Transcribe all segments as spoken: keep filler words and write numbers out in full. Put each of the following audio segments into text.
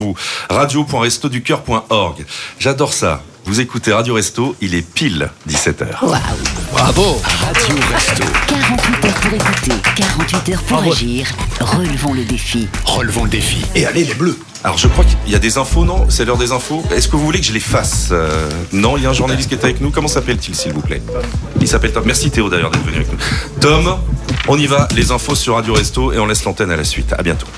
ou radio point resto du cœur point org. J'adore ça. Vous écoutez Radio Resto, il est pile dix-sept heures. Waouh. Bravo. Radio Resto. quarante-huit heures pour écouter, quarante-huit heures pour Bravo. agir. Relevons le défi. Relevons le défi. Et allez les bleus. Alors je crois qu'il y a des infos, non ? C'est l'heure des infos. Est-ce que vous voulez que je les fasse ? euh, Non, il y a un journaliste qui est avec nous. Comment s'appelle-t-il, s'il vous plaît ? Il s'appelle Tom. Merci Théo d'ailleurs d'être venu avec nous. Tom, on y va. Les infos sur Radio Resto et on laisse l'antenne à la suite. À bientôt.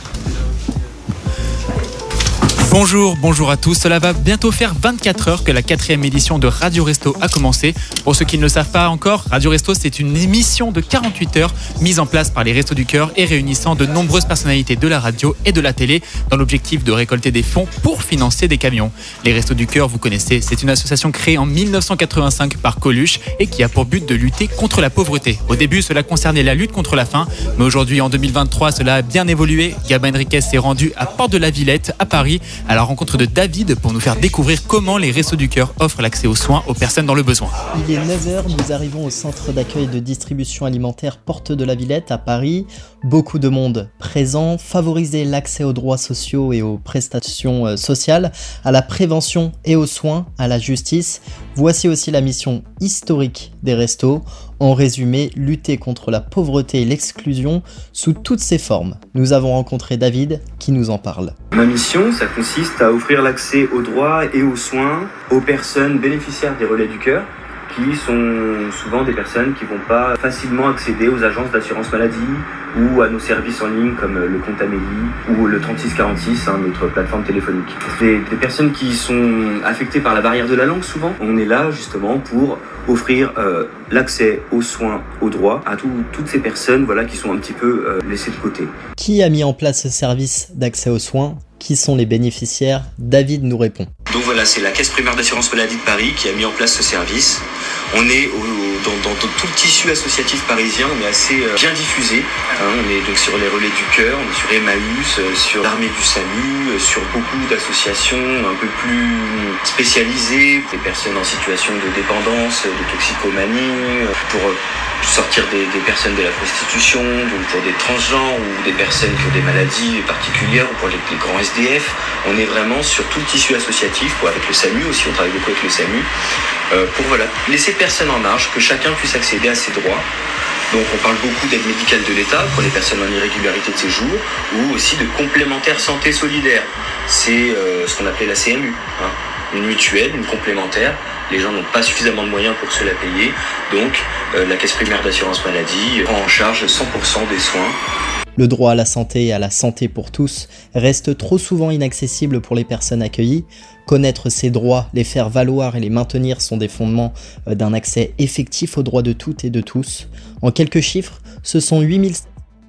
Bonjour, bonjour à tous. Cela va bientôt faire vingt-quatre heures que la quatrième édition de Radio Resto a commencé. Pour ceux qui ne le savent pas encore, Radio Resto, c'est une émission de quarante-huit heures mise en place par les Restos du Cœur et réunissant de nombreuses personnalités de la radio et de la télé dans l'objectif de récolter des fonds pour financer des camions. Les Restos du Cœur, vous connaissez, c'est une association créée en dix-neuf cent quatre-vingt-cinq par Coluche et qui a pour but de lutter contre la pauvreté. Au début, cela concernait la lutte contre la faim, mais aujourd'hui, en deux mille vingt-trois, cela a bien évolué. Gabin Henriquez s'est rendu à Porte de la Villette, à Paris, à la rencontre de David pour nous faire découvrir comment les Restos du Cœur offrent l'accès aux soins aux personnes dans le besoin. Il est neuf heures, nous arrivons au centre d'accueil de distribution alimentaire Porte de la Villette à Paris. Beaucoup de monde présent, favoriser l'accès aux droits sociaux et aux prestations sociales, à la prévention et aux soins, à la justice. Voici aussi la mission historique des restos. En résumé, lutter contre la pauvreté et l'exclusion sous toutes ses formes. Nous avons rencontré David qui nous en parle. Ma mission, ça consiste à offrir l'accès aux droits et aux soins aux personnes bénéficiaires des relais du cœur, qui sont souvent des personnes qui ne vont pas facilement accéder aux agences d'assurance maladie ou à nos services en ligne comme le compte Amélie ou le trente-six quarante-six, hein, notre plateforme téléphonique. Des, des personnes qui sont affectées par la barrière de la langue souvent. On est là justement pour offrir euh, l'accès aux soins, aux droits à tout, toutes ces personnes voilà, qui sont un petit peu euh, laissées de côté. Qui a mis en place ce service d'accès aux soins ? Qui sont les bénéficiaires ? David nous répond. Donc voilà, c'est la Caisse primaire d'assurance maladie de Paris qui a mis en place ce service. On est au, dans, dans, dans tout le tissu associatif parisien, on est assez euh, bien diffusé. Hein, on est donc sur les relais du cœur, on est sur Emmaüs, euh, sur l'armée du salut, euh, sur beaucoup d'associations un peu plus spécialisées, des personnes en situation de dépendance, de toxicomanie, euh, pour euh, sortir des, des personnes de la prostitution, donc pour des transgenres ou des personnes qui ont des maladies particulières ou pour les, les grands S D F. On est vraiment sur tout le tissu associatif, pour, avec le SAMU aussi, on travaille beaucoup avec le SAMU, euh, pour voilà, laisser personne en marge, que chacun puisse accéder à ses droits. Donc on parle beaucoup d'aide médicale de l'État pour les personnes en irrégularité de séjour ou aussi de complémentaire santé solidaire. C'est euh, ce qu'on appelait la C M U, hein. Une mutuelle, une complémentaire. Les gens n'ont pas suffisamment de moyens pour se la payer. Donc euh, la Caisse primaire d'assurance maladie prend en charge cent pour cent des soins. Le droit à la santé et à la santé pour tous reste trop souvent inaccessible pour les personnes accueillies. Connaître ces droits, les faire valoir et les maintenir sont des fondements d'un accès effectif aux droits de toutes et de tous. En quelques chiffres, ce sont huit mille...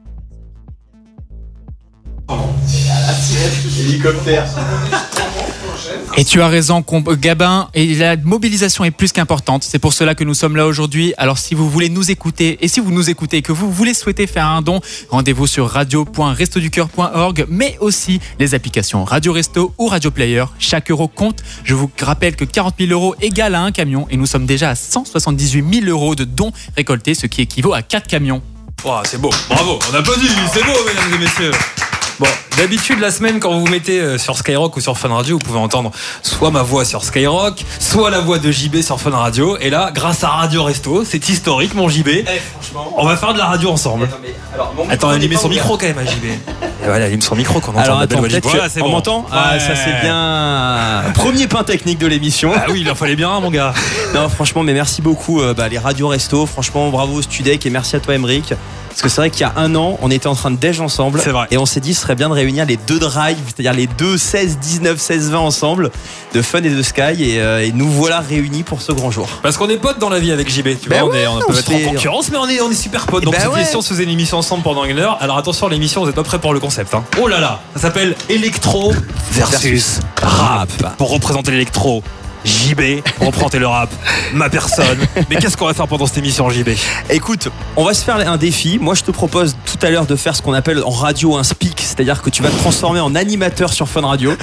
Hélicoptère. Et tu as raison, Gabin, et la mobilisation est plus qu'importante. C'est pour cela que nous sommes là aujourd'hui. Alors si vous voulez nous écouter, et si vous nous écoutez et que vous voulez souhaiter faire un don, rendez-vous sur radio point resto du cœur point org, mais aussi les applications Radio Resto ou Radio Player. Chaque euro compte. Je vous rappelle que quarante mille euros égale à un camion, et nous sommes déjà à cent soixante-dix-huit mille euros de dons récoltés, ce qui équivaut à quatre camions. Oh, c'est beau, bravo, on applaudit, c'est beau mesdames et messieurs. Bon, d'habitude, la semaine, quand vous vous mettez sur Skyrock ou sur Fun Radio, vous pouvez entendre soit ma voix sur Skyrock, soit la voix de J B sur Fun Radio. Et là, grâce à Radio Resto, c'est historique, mon J B. Eh, franchement, on va faire de la radio ensemble. Attends, mais, alors, bon, attends, allumer son micro quand même à J B. Et voilà, allume son micro quand on entend. Alors, la attends, belle peut-être voilà, que c'est on bon. m'entend. Ah, Ouais. ça c'est bien. Premier pain technique de l'émission. Ah oui, il en fallait bien un, mon gars. Non, franchement, mais merci beaucoup, euh, bah, les Radio Resto. Franchement, bravo Studec et merci à toi, Emeric. Parce que c'est vrai qu'il y a un an, on était en train de déj ensemble. C'est vrai. Et on s'est dit, ce serait bien de réunir les deux drives, c'est-à-dire les deux seize, dix-neuf, seize, vingt ensemble, de Fun et de Sky. Et, euh, et nous voilà réunis pour ce grand jour. Parce qu'on est potes dans la vie avec J B. Tu Ben vois, ouais, on, est, on on peut se être fait- en concurrence, mais on est, on est super potes. Donc Ben cette ouais. émission, on se faisait une émission ensemble pendant une heure. Alors attention, l'émission, vous êtes pas prêts pour le concept. Hein. Oh là là, ça s'appelle Electro versus Rap. Pour représenter l'électro, J B, pour représenter le rap, ma personne. Mais qu'est-ce qu'on va faire pendant cette émission, J B? Écoute, on va se faire un défi. Moi, je te propose tout à l'heure de faire ce qu'on appelle en radio un speak, c'est-à-dire que tu vas te transformer en animateur sur Fun Radio.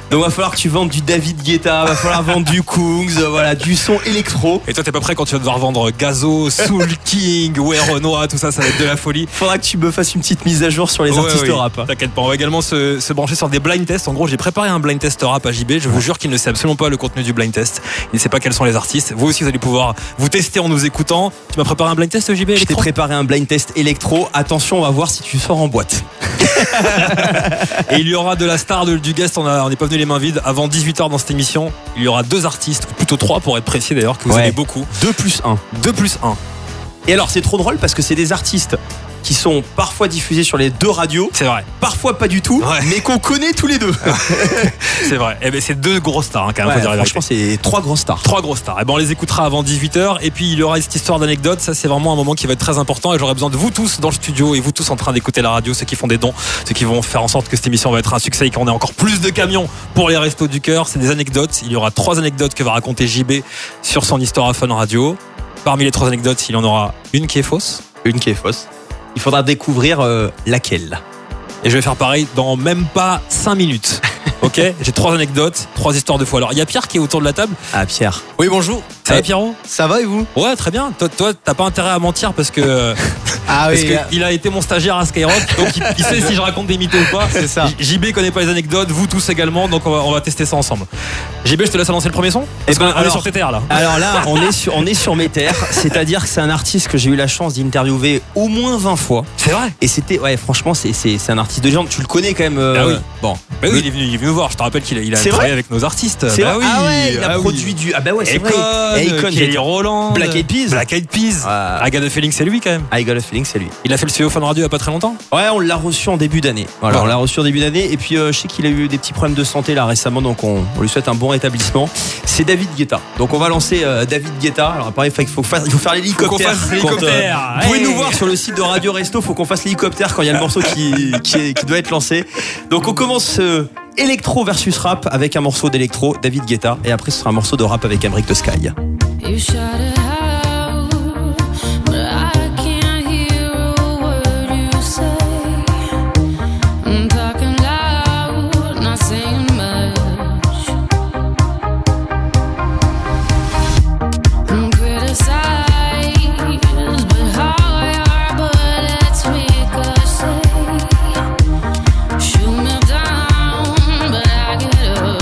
Donc va falloir que tu vendes du David Guetta, va falloir vendre du Kungs, voilà, du son électro. Et toi, t'es pas prêt quand tu vas devoir vendre Gazo, Soul King, ouais, Renoir, tout ça, ça va être de la folie. Faudra que tu me fasses une petite mise à jour sur les Ouais, artistes oui. rap. T'inquiète pas, on va également se, se brancher sur des blind tests. En gros, j'ai préparé un blind test rap à J B. Je vous jure qu'il ne sait absolument pas le contenu du blind test. Il ne sait pas quels sont les artistes. Vous aussi, vous allez pouvoir vous tester en nous écoutant. Tu m'as préparé un blind test, J B? Je t'ai préparé un blind test électro. Attention, on va voir si tu sors en boîte. Et il y aura de la star, de, du guest. On a- on n'est pas venu les mains vides. Avant dix-huit heures dans cette émission, il y aura deux artistes, plutôt trois pour être précis d'ailleurs, que vous Ouais. aimez beaucoup. deux plus un. deux plus un. Et alors, c'est trop drôle parce que c'est des artistes qui sont parfois diffusés sur les deux radios, C'est vrai, parfois pas du tout, Ouais. mais qu'on connaît tous les deux. c'est vrai. Et ben c'est deux grosses stars hein, quand même. Ouais, faut dire la vérité. franchement, c'est trois grosses stars. Trois grosses stars. Et ben on les écoutera avant dix-huit heures. Et puis il y aura cette histoire d'anecdote. Ça, c'est vraiment un moment qui va être très important. Et j'aurai besoin de vous tous dans le studio et vous tous en train d'écouter la radio, ceux qui font des dons, ceux qui vont faire en sorte que cette émission va être un succès et qu'on ait encore plus de camions pour les restos du cœur. C'est des anecdotes. Il y aura trois anecdotes que va raconter J B sur son histoire à Fun Radio. Parmi les trois anecdotes, il y en aura une qui est fausse. Une qui est fausse. Il faudra découvrir euh, laquelle. Et je vais faire pareil dans même pas cinq minutes. Ok, j'ai trois anecdotes, trois histoires de faux. Alors il y a Pierre qui est autour de la table. Ah, Pierre. Oui, bonjour. Ça va Eh, Pierrot? Ça va et vous? Ouais, très bien. Toi, toi, t'as pas intérêt à mentir parce que Ah parce oui, que euh, il a été mon stagiaire à Skyrock, donc il, il sait si je raconte des mythos ou pas. C'est ça. J B connaît pas les anecdotes, vous tous également, donc on va, on va tester ça ensemble. J B, je te laisse lancer le premier son. Parce Eh ben, qu'on- on est alors- sur tes terres là. Alors là, on est sur, on est sur mes terres, c'est-à-dire que c'est un artiste que j'ai eu la chance d'interviewer au moins vingt fois. C'est vrai. Et c'était, ouais, franchement, c'est, c'est, c'est un artiste de légende. Tu le connais quand même. euh, Ah oui. Bon. Bah oui, il est venu, il est venu nous voir. Je te rappelle qu'il a, il a C'est travaillé vrai avec nos artistes. C'est bah vrai. oui. Ah ouais, il a ah oui. produit du. Ah bah ouais, c'est Akon, vrai. Akon, Kelly j'ai- Rowland, Black Eyed Peas. Black Eyed Peas. Ah. I Got a Feeling, c'est lui quand même. I got a feeling, c'est lui. Il a fait le C E O Fun Radio il y a pas très longtemps. Ouais, on l'a reçu en début d'année. Voilà, Voilà. on l'a reçu en début d'année. Et puis, euh, je sais qu'il a eu des petits problèmes de santé là récemment, donc on, on lui souhaite un bon rétablissement. C'est David Guetta. Donc, on va lancer euh, David Guetta. Alors, pareil, il faut, faire, il faut faire l'hélicoptère. Faut qu'on fasse Quand, l'hélicoptère. vous pouvez Hey. nous voir sur le site de Radio Resto. Faut qu'on fasse l'hélicoptère quand il y a le morceau qui, qui, est- qui doit être lancé. Donc, on commence euh, électro versus rap avec un morceau d'électro, David Guetta. Et après, ce sera un morceau de rap avec Emric de Sky. You shout it out, but I can't hear a word you say. I'm talking loud, not saying much. I'm criticized, but how your bullets ricochet. Shoot me down, but I get up.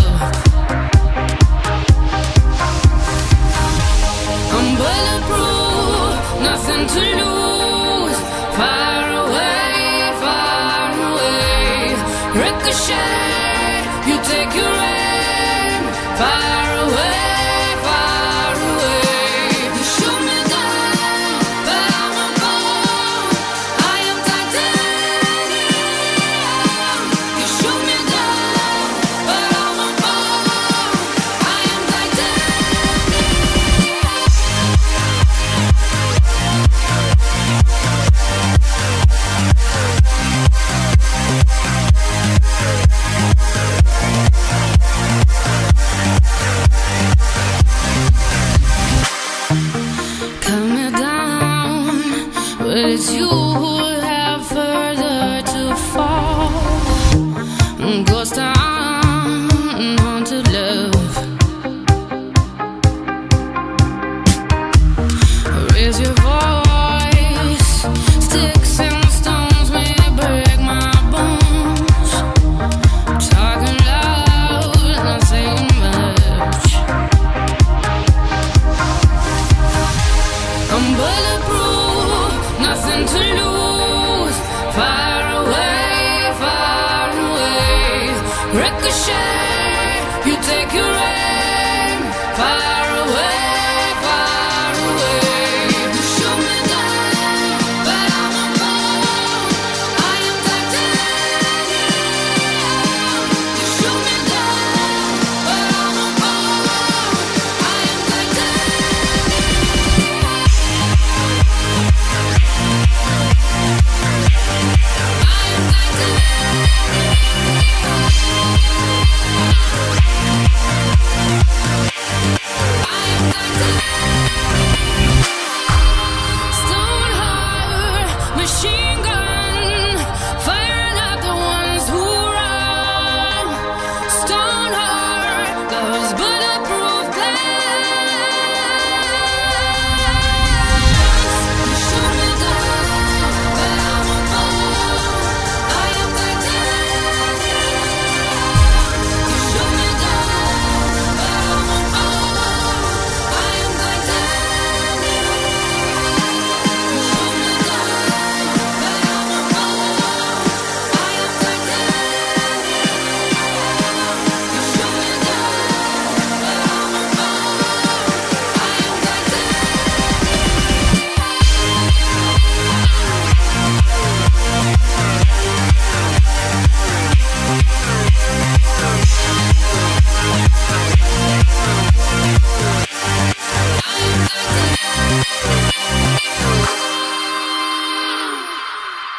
I'm bulletproof, nothing to lose. Far away, far away. Ricochet, you take your aim. Far away, far away. You shoot me down, but I won't fall. I am titanium. You shoot me down, but I won't fall. I am titanium. Cut me down, but it's you who have further to fall. Ghost town, haunted love. Raise your voice, sticks and stones may break my bones. Talking loud, not saying much. I'm bulletproof, nothing to lose. Far away, far away. Ricochet, you take your aim. Far away, far away. You shoot me down, but I won't fall. I am titanium. You shoot me down, but I won't fall. I am titanium. I am titanium.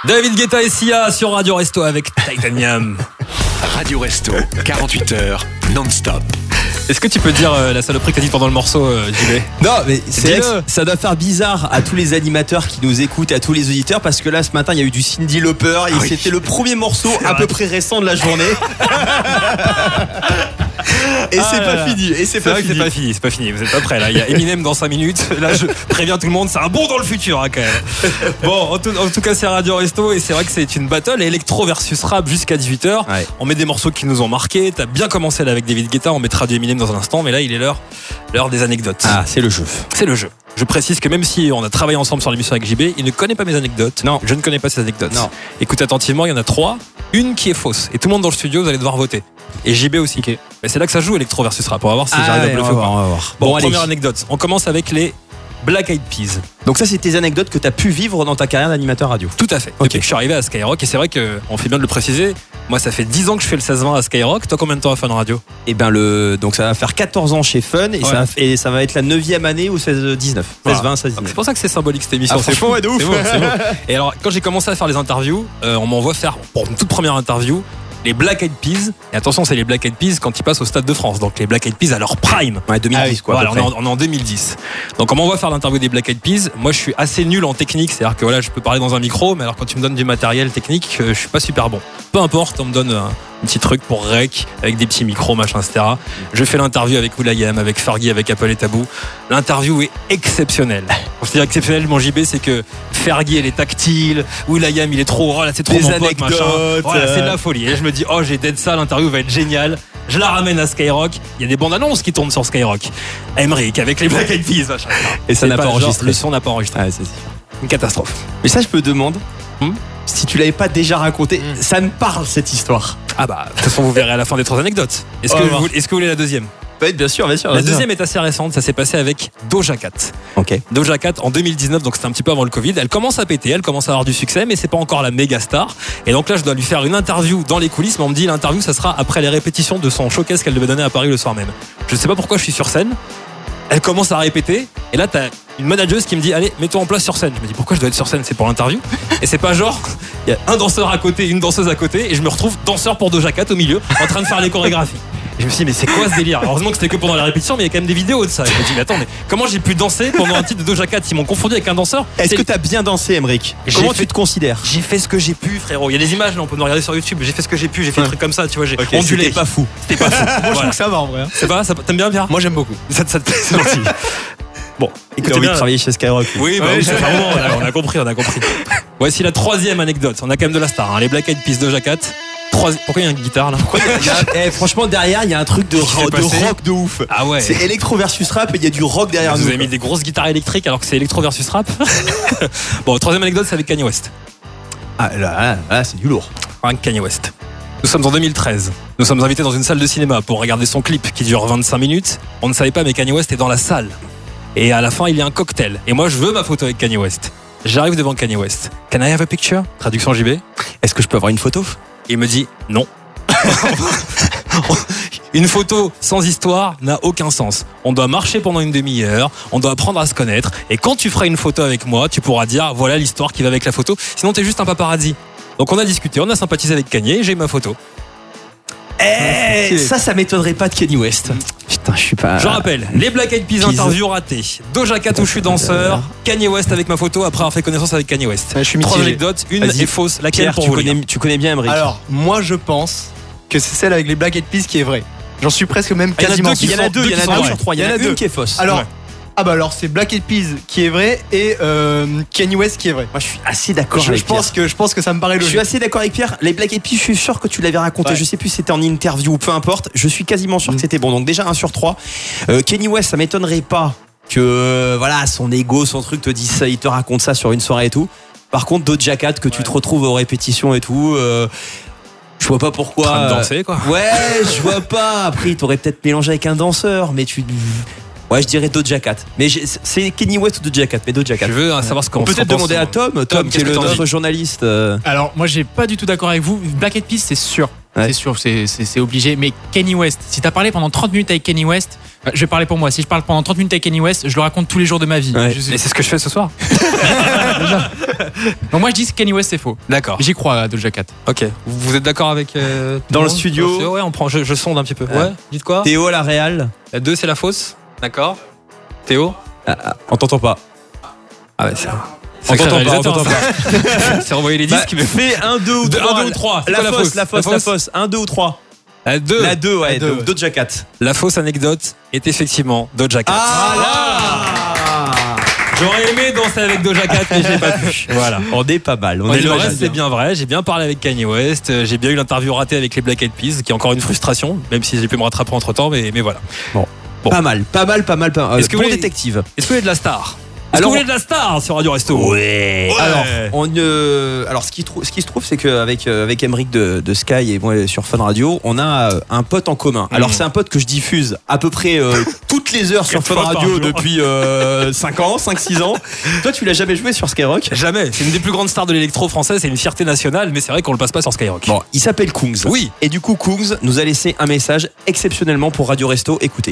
David Guetta et Sia sur Radio Resto avec Titanium. Radio Resto, quarante-huit heures, non-stop. Est-ce que tu peux dire euh, la saloperie que t'as dit pendant le morceau, euh, J B? Non, mais c'est Dis-le. vrai que ça doit faire bizarre à tous les animateurs qui nous écoutent et à tous les auditeurs parce que là, ce matin, il y a eu du Cyndi Lauper et Ah oui. c'était le premier morceau C'est à vrai. peu près récent de la journée. et Ah c'est là pas là. fini. Et c'est C'est pas vrai que fini. c'est pas fini, c'est pas fini. Vous êtes pas prêts là. Il y a Eminem dans cinq minutes. Là, je préviens tout le monde, c'est un bond dans le futur hein, quand même. Bon, en tout, en tout cas, c'est Radio Resto et c'est vrai que c'est une battle électro versus rap jusqu'à dix-huit heures. Ouais. On met des morceaux qui nous ont marqués. T'as bien commencé là avec David Guetta. On mettra du Eminem dans un instant, mais là, il est l'heure, l'heure des anecdotes. Ah, c'est le jeu. C'est le jeu. Je précise que même si on a travaillé ensemble sur l'émission avec J B, il ne connaît pas mes anecdotes. Non. Je ne connais pas ses anecdotes. Non. Écoutez attentivement, il y en a trois. Une qui est fausse. Et tout le monde dans le studio, vous allez devoir voter. Et J B aussi. Mais c'est là que ça joue électro versus rap. On va voir si Ah j'arrive ouais, à bluffer on ou va pas. voir, on va voir. Bon, Bon, allez. première anecdote. On commence avec les Black Eyed Peas. Donc ça, c'est tes anecdotes que tu as pu vivre dans ta carrière d'animateur radio. Tout à fait. Ok. Depuis que je suis arrivé à Skyrock, et c'est vrai qu'on fait bien de le préciser, moi ça fait dix ans que je fais le seize vingt à Skyrock. Toi, combien de temps à Fun Radio? Et ben le donc ça va faire quatorze ans chez Fun et, Ouais. ça, va, et ça va être la neuvième année ou seize dix-neuf. Voilà. seize vingt, seize Donc, dix-neuf. C'est pour ça que c'est symbolique cette émission. Ah, c'est franchement, fou. ouais, de ouf. C'est beau, c'est beau. Et alors, quand j'ai commencé à faire les interviews, euh, on m'envoie faire pour une toute première interview les Black Eyed Peas. Et attention, c'est les Black Eyed Peas quand ils passent au Stade de France. Donc les Black Eyed Peas à leur prime. Ouais, deux mille dix quoi. à Voilà, peu on est, près. en, on est en deux mille dix. Donc on m'envoie faire l'interview des Black Eyed Peas. Moi, je suis assez nul en technique, c'est-à-dire que voilà, je peux parler dans un micro, mais alors quand tu me donnes du matériel technique, euh, je suis pas super bon. Peu importe, on me donne un, un petit truc pour rec avec des petits micros, machin, et cetera. Je fais l'interview avec Will.i.am, avec Fergie, avec Apple et Tabou. L'interview est exceptionnelle. Quand je dis exceptionnel, mon J B, c'est que Fergie, elle est tactile. Will.i.am, il est trop, oh là, c'est trop Des mon pote, anecdotes, machin. Voilà, euh. c'est de la folie. Et je me dis, oh, j'ai dead ça, l'interview va être géniale. Je la ramène à Skyrock. Il y a des bandes annonces qui tournent sur Skyrock. Emmerich avec les Black Eyed Peas, machin. Et ça C'est n'a pas genre, enregistré. Le son n'a pas enregistré. Ouais, c'est sûr. Une catastrophe. Mais ça, je me demande Hmm si tu l'avais pas déjà raconté. Hmm. Ça me parle cette histoire. Ah bah, de toute façon, vous verrez à la fin des trois anecdotes. Est-ce On que, va voir. vous, est-ce que vous voulez la deuxième? Ouais, bien sûr, bien sûr. La bien sûr. deuxième est assez récente. Ça s'est passé avec Doja Cat. Ok. Doja Cat en deux mille dix-neuf, donc c'était un petit peu avant le Covid. Elle commence à péter, elle commence à avoir du succès, mais c'est pas encore la méga star. Et donc là, je dois lui faire une interview dans les coulisses, mais on me dit l'interview, ça sera après les répétitions de son showcase qu'elle devait donner à Paris le soir même. Je sais pas pourquoi je suis sur scène. Elle commence à répéter, et là, t'as une manageuse qui me dit allez, mets-toi en place sur scène. Je me dis pourquoi je dois être sur scène, c'est pour l'interview. Et c'est pas genre, il y a un danseur à côté, une danseuse à côté, et je me retrouve danseur pour Doja Cat au milieu, en train de faire les chorégraphies. Et je me suis dit, mais c'est quoi ce délire? Heureusement que c'était que pendant la répétition, mais il y a quand même des vidéos de ça. Et je me dis, mais attends, mais comment j'ai pu danser pendant un titre de Doja Cat? Ils m'ont confondu avec un danseur. Est-ce C'est- que t'as bien dansé, Emmerich? J'ai Comment fait- tu te considères? J'ai fait ce que j'ai pu, frérot. Il y a des images, là, on peut nous regarder sur YouTube. J'ai fait ce que j'ai pu, j'ai fait des trucs comme ça, tu vois, j'ai Ok, ondulé. c'était pas fou. C'était pas fou. Moi, je Voilà. trouve que ça va en vrai. hein. C'est pas, ça, t'aimes bien, Pierre? Moi, j'aime beaucoup. Ça, te- ça te plaît, c'est gentil. Bon, T'as écoutez envie bien. de travailler chez Skyrock. Oui, bah Ouais, oui, ça j'ai- fait un moment, là, on a compris, on a compris. Voici la troisième anecdote. On a quand même de la star, hein. Les Black Eyed Peas, Doja Cat. Troisi- Pourquoi il y a une guitare là? Il y a- eh, franchement, derrière, il y a un truc de, Qu'est-ce qui ro- s'est de passé rock de ouf. Ah ouais. C'est électro versus rap et il y a du rock derrière Vous nous. avez mis des grosses guitares électriques alors que c'est électro versus rap. Bon, troisième anecdote, c'est avec Kanye West. Ah là, là, là, c'est du lourd. Avec Kanye West. Nous sommes en deux mille treize. Nous sommes invités dans une salle de cinéma pour regarder son clip qui dure vingt-cinq minutes. On ne savait pas, mais Kanye West est dans la salle. Et à la fin, il y a un cocktail. Et moi, je veux ma photo avec Kanye West. J'arrive devant Kanye West. Can I have a picture? Traduction J B. Est-ce que je peux avoir une photo? Et il me dit non. Une photo sans histoire n'a aucun sens. On doit marcher pendant une demi-heure, on doit apprendre à se connaître, et quand tu feras une photo avec moi, tu pourras dire voilà l'histoire qui va avec la photo, sinon t'es juste un paparazzi. Donc on a discuté, on a sympathisé avec Kanye, j'ai eu ma photo. Eh, ça, ça m'étonnerait pas de Kanye West. Putain, je suis pas. Je rappelle, les Black Eyed Peas Peas. interview raté, Doja Cat où je suis danseur, Kanye West avec ma photo après avoir fait connaissance avec Kanye West. Ouais, je suis Trois mitigé. anecdotes, une Vas-y. est fausse, laquelle Pierre, pour tu vous les connais, gars tu connais bien Emmerich. Alors, moi, je pense que c'est celle avec les Black Eyed Peas qui est vraie. J'en suis presque même Ah, il y en a quasiment deux sûr. qui il y en a sont- deux, il y en qui a sont deux vraies. sur trois. Il y en a une qui est fausse. Alors, Ouais. ah bah alors c'est Black Eyed Peas qui est vrai et euh, Kanye West qui est vrai. Moi, je suis assez d'accord Je, avec je pense Pierre. que je pense que ça me paraît Je logique. suis assez d'accord avec Pierre. Les Black Eyed Peas, je suis sûr que tu l'avais raconté. Ouais. Je sais plus si c'était en interview ou peu importe. Je suis quasiment sûr Mm. que c'était bon. Donc déjà un sur trois. Euh, Kanye West, ça m'étonnerait pas que euh, voilà son ego, son truc te dise ça, il te raconte ça sur une soirée et tout. Par contre, Doja Cat que tu te retrouves aux répétitions et tout. euh, je vois pas pourquoi. En train de euh, danser quoi. Ouais, je vois pas. Après, t'aurais peut-être mélangé avec un danseur, mais tu. Ouais, je dirais Doja Cat. Mais j'ai- c'est Kanye West ou Doja Cat, mais Doja Cat. Je veux savoir ce qu'on On peut peut-être pense. demander à Tom, Tom, Tom, qui est qu'est-ce le que t'en notre dis journaliste. euh, Alors, moi, j'ai pas du tout d'accord avec vous. Black Eyed Peas, c'est sûr. Ouais. C'est sûr, c'est- c'est c'est obligé. Mais Kanye West, si t'as parlé pendant trente minutes avec Kanye West, Je vais parler pour moi. Si je parle pendant trente minutes avec Kanye West, je le raconte tous les jours de ma vie. Ouais. Je sais- Et c'est ce que je fais ce soir. Donc moi je dis que Kanye West c'est faux. D'accord. J'y crois à Doja Cat. Ok. Vous êtes d'accord avec euh, tout Dans le monde studio. Ouais, on prend. Je, je sonde un petit peu. Ouais. Ouais. Dites quoi? Théo, la Réal. La deux, c'est la fausse. D'accord. Théo. Ah, ah, on t'entend pas. Ah ouais, c'est. On t'entend pas, on t'entend pas. C'est renvoyer les Bah, disques, mais. fais un, deux ou De- trois. un, deux ou trois. C'est La quoi la fausse, fausse la fausse, La la fausse fausse. Un, deux ou trois. La deux. La deux, ouais. La deux. de- Doja Cat. La fausse anecdote est effectivement Doja Cat. Ah J'aurais aimé danser avec Doja Cat, mais j'ai pas pu. Voilà. On est pas mal. On Et est le pas reste, mal. c'est bien vrai. J'ai bien parlé avec Kanye West. euh, J'ai bien eu l'interview ratée avec les Black Eyed Peas, qui est encore une frustration, même si j'ai pu me rattraper entre temps, mais, mais voilà. Bon. Pas mal, pas mal, pas mal, pas mal. Est-ce que bon vous voulez- détective. Est-ce que vous voulez de la star? Est-ce Alors- que vous voulez de la star sur Radio Resto? Ouais. Alors, on, euh, alors ce, qui trou- ce qui se trouve, c'est qu'avec euh, avec Emeric de, de Sky et moi sur Fun Radio, on a euh, un pote en commun. Alors, Mmh. c'est un pote que je diffuse à peu près euh, toutes les heures sur Quatre Fun fois par Radio jour. depuis euh, cinq ans, cinq six ans. Toi, tu l'as jamais joué sur Skyrock? Jamais. C'est une des plus grandes stars de l'électro français. C'est une fierté nationale, mais c'est vrai qu'on le passe pas sur Skyrock. Bon, il s'appelle Kungs. Oui. Et du coup, Kungs nous a laissé un message exceptionnellement pour Radio Resto. Écoutez.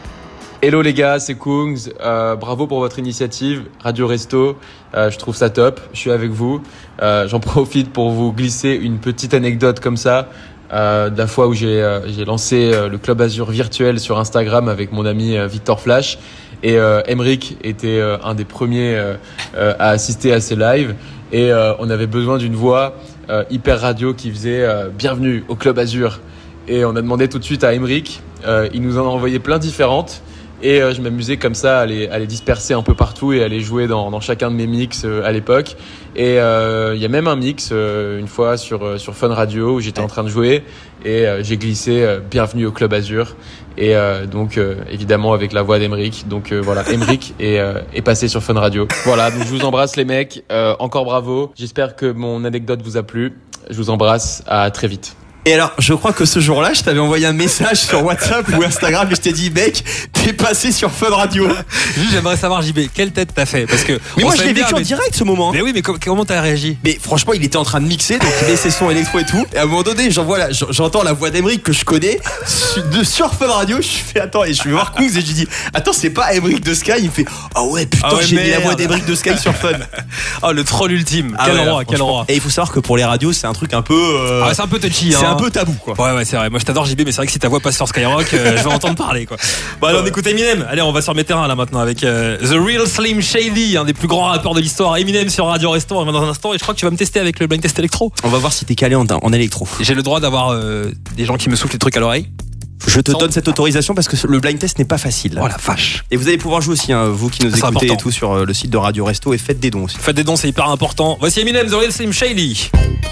Hello les gars, c'est Kungs. Euh, bravo pour votre initiative, Radio Resto. Euh, je trouve ça top. Je suis avec vous. Euh, j'en profite pour vous glisser une petite anecdote comme ça. Euh, de la fois où j'ai euh, j'ai lancé euh, le Club Azur virtuel sur Instagram avec mon ami euh, Victor Flash. Et euh, Emeric était euh, un des premiers euh, euh, à assister à ces lives. Et euh, on avait besoin d'une voix euh, hyper radio qui faisait euh, bienvenue au Club Azur. Et on a demandé tout de suite à Emeric. Euh, il nous en a envoyé plein différentes. Et euh, je m'amusais comme ça à les, à les disperser un peu partout et à les jouer dans, dans chacun de mes mix euh, à l'époque. Et il euh, y a même un mix euh, une fois sur, euh, sur Fun Radio où j'étais en train de jouer et euh, j'ai glissé euh, Bienvenue au Club Azur. Et euh, donc euh, évidemment avec la voix d'Emeric. Donc euh, voilà, Emeric est, euh, est passé sur Fun Radio. Voilà, donc je vous embrasse les mecs. Euh, encore bravo. J'espère que mon anecdote vous a plu. Je vous embrasse. À très vite. Et alors, je crois que ce jour-là, je t'avais envoyé un message sur WhatsApp ou Instagram et je t'ai dit, mec, t'es passé sur Fun Radio. Juste, j'aimerais savoir, J B, quelle tête t'as fait? Parce que. Mais on moi, je savait l'ai bien, vécu en mais- direct ce moment. Mais oui, mais com- comment t'as réagi? Mais franchement, il était en train de mixer, donc il met ses sons électro et tout. Et à un moment donné, j'envoie la- j'entends la voix d'Emeric que je connais su- de sur Fun Radio. Je fais attends, et je vais voir Kungs et je lui dis, attends, c'est pas Emeric de Sky. Il me fait, ah ouais, putain, Ah ouais, j'ai mis la merde. voix d'Emeric de Sky sur Fun. Oh, le troll ultime. Ah quel ouais, roi, quel franchement. roi. Et il faut savoir que pour les radios, c'est un truc un peu. euh, Ah, c'est un peu touchy, c'est hein. un peu tabou, quoi. Ouais, ouais, c'est vrai. Moi, je t'adore, J B, mais c'est vrai que si ta voix passe sur Skyrock, euh, je vais entendre parler, quoi. Bon, allez, on écoute Eminem. Allez, on va sur mes terrains, là, maintenant, avec euh, The Real Slim Shady, un des plus grands rappeurs de l'histoire. Eminem sur Radio Resto, on revient dans un instant. Et je crois que tu vas me tester avec le blind test électro. On va voir si t'es calé en, en électro. J'ai le droit d'avoir euh, des gens qui me soufflent les trucs à l'oreille. Je te Sans- donne cette autorisation parce que le blind test n'est pas facile. Oh la vache. Et vous allez pouvoir jouer aussi, hein, vous qui nous C'est écoutez important. et tout sur euh, le site de Radio Resto, et faites des dons aussi. Faites des dons, c'est hyper important. Voici Eminem, The Real Slim Shady.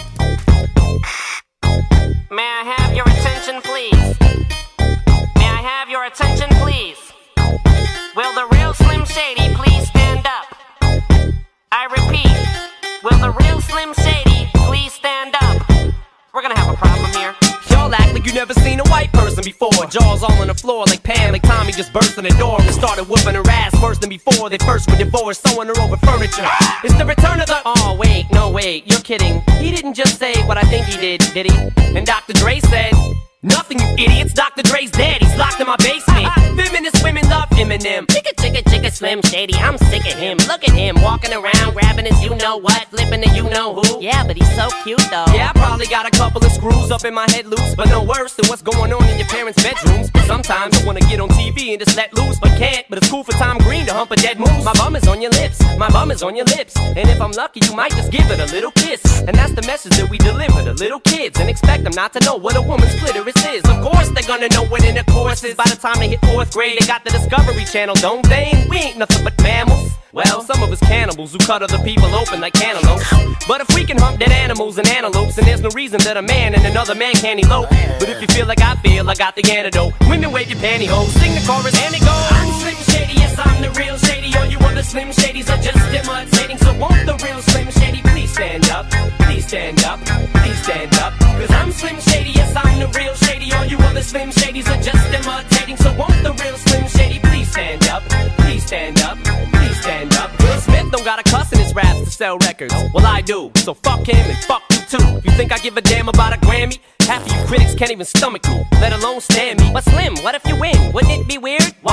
May I have your attention, please? May I have your attention, please? Will the real Slim Shady please stand up? I repeat, will the real Slim Shady please stand up? We're gonna have a problem here. Y'all act like you never seen a white person before. Jaws all on the floor like Pam, like Tommy just burst in the door and started whooping her ass worse than before. They first were divorced, sewing her over furniture. It's the return of the. Oh wait, no wait, you're kidding. He didn't just say what I think he did, did he? And Doctor Dre said. Nothing, you idiots. Doctor Dre's dead. He's locked in my basement. Feminist women love Eminem. Chicka, chicka, chicka, Slim Shady. I'm sick of him. Look at him walking around, grabbing his you know what, flipping the you know who. Yeah, but he's so cute though. Yeah, I probably got a couple of screws up in my head loose, but no worse than what's going on in your parents' bedrooms. Sometimes I wanna get on T V and just let loose, but can't. But it's cool for Tom Green to hump a dead moose. My bum is on your lips, my bum is on your lips, and if I'm lucky, you might just give it a little kiss. And that's the message that we deliver to little kids, and expect them not to know what a woman's clitoris is. Of course, they're gonna know what intercourse is. By the time they hit fourth grade, they got the Discovery Channel, don't they? We ain't nothing but mammals. Well, some of us cannibals who cut other people open like cantaloupes. But if we can hump dead animals and antelopes, then there's no reason that a man and another man can't elope. But if you feel like I feel, I got the antidote. Women wave your pantyhose, sing the chorus and it goes. I'm Slim Shady, yes I'm the real Shady. All you other Slim Shadys are just imitating. So won't the real Slim Shady please stand up? Please stand up, please stand up. Cause I'm Slim Shady, yes I'm the real Shady. All you other Slim Shadys are just imitating. So won't the real Slim Shady please stand up? Please stand up, please stand up. Will Smith don't got a cuss in his raps to sell records. Well I do, so fuck him and fuck you too. You think I give a damn about a Grammy? Half of you critics can't even stomach me, let alone stand me. But Slim, what if you win? Wouldn't it be weird?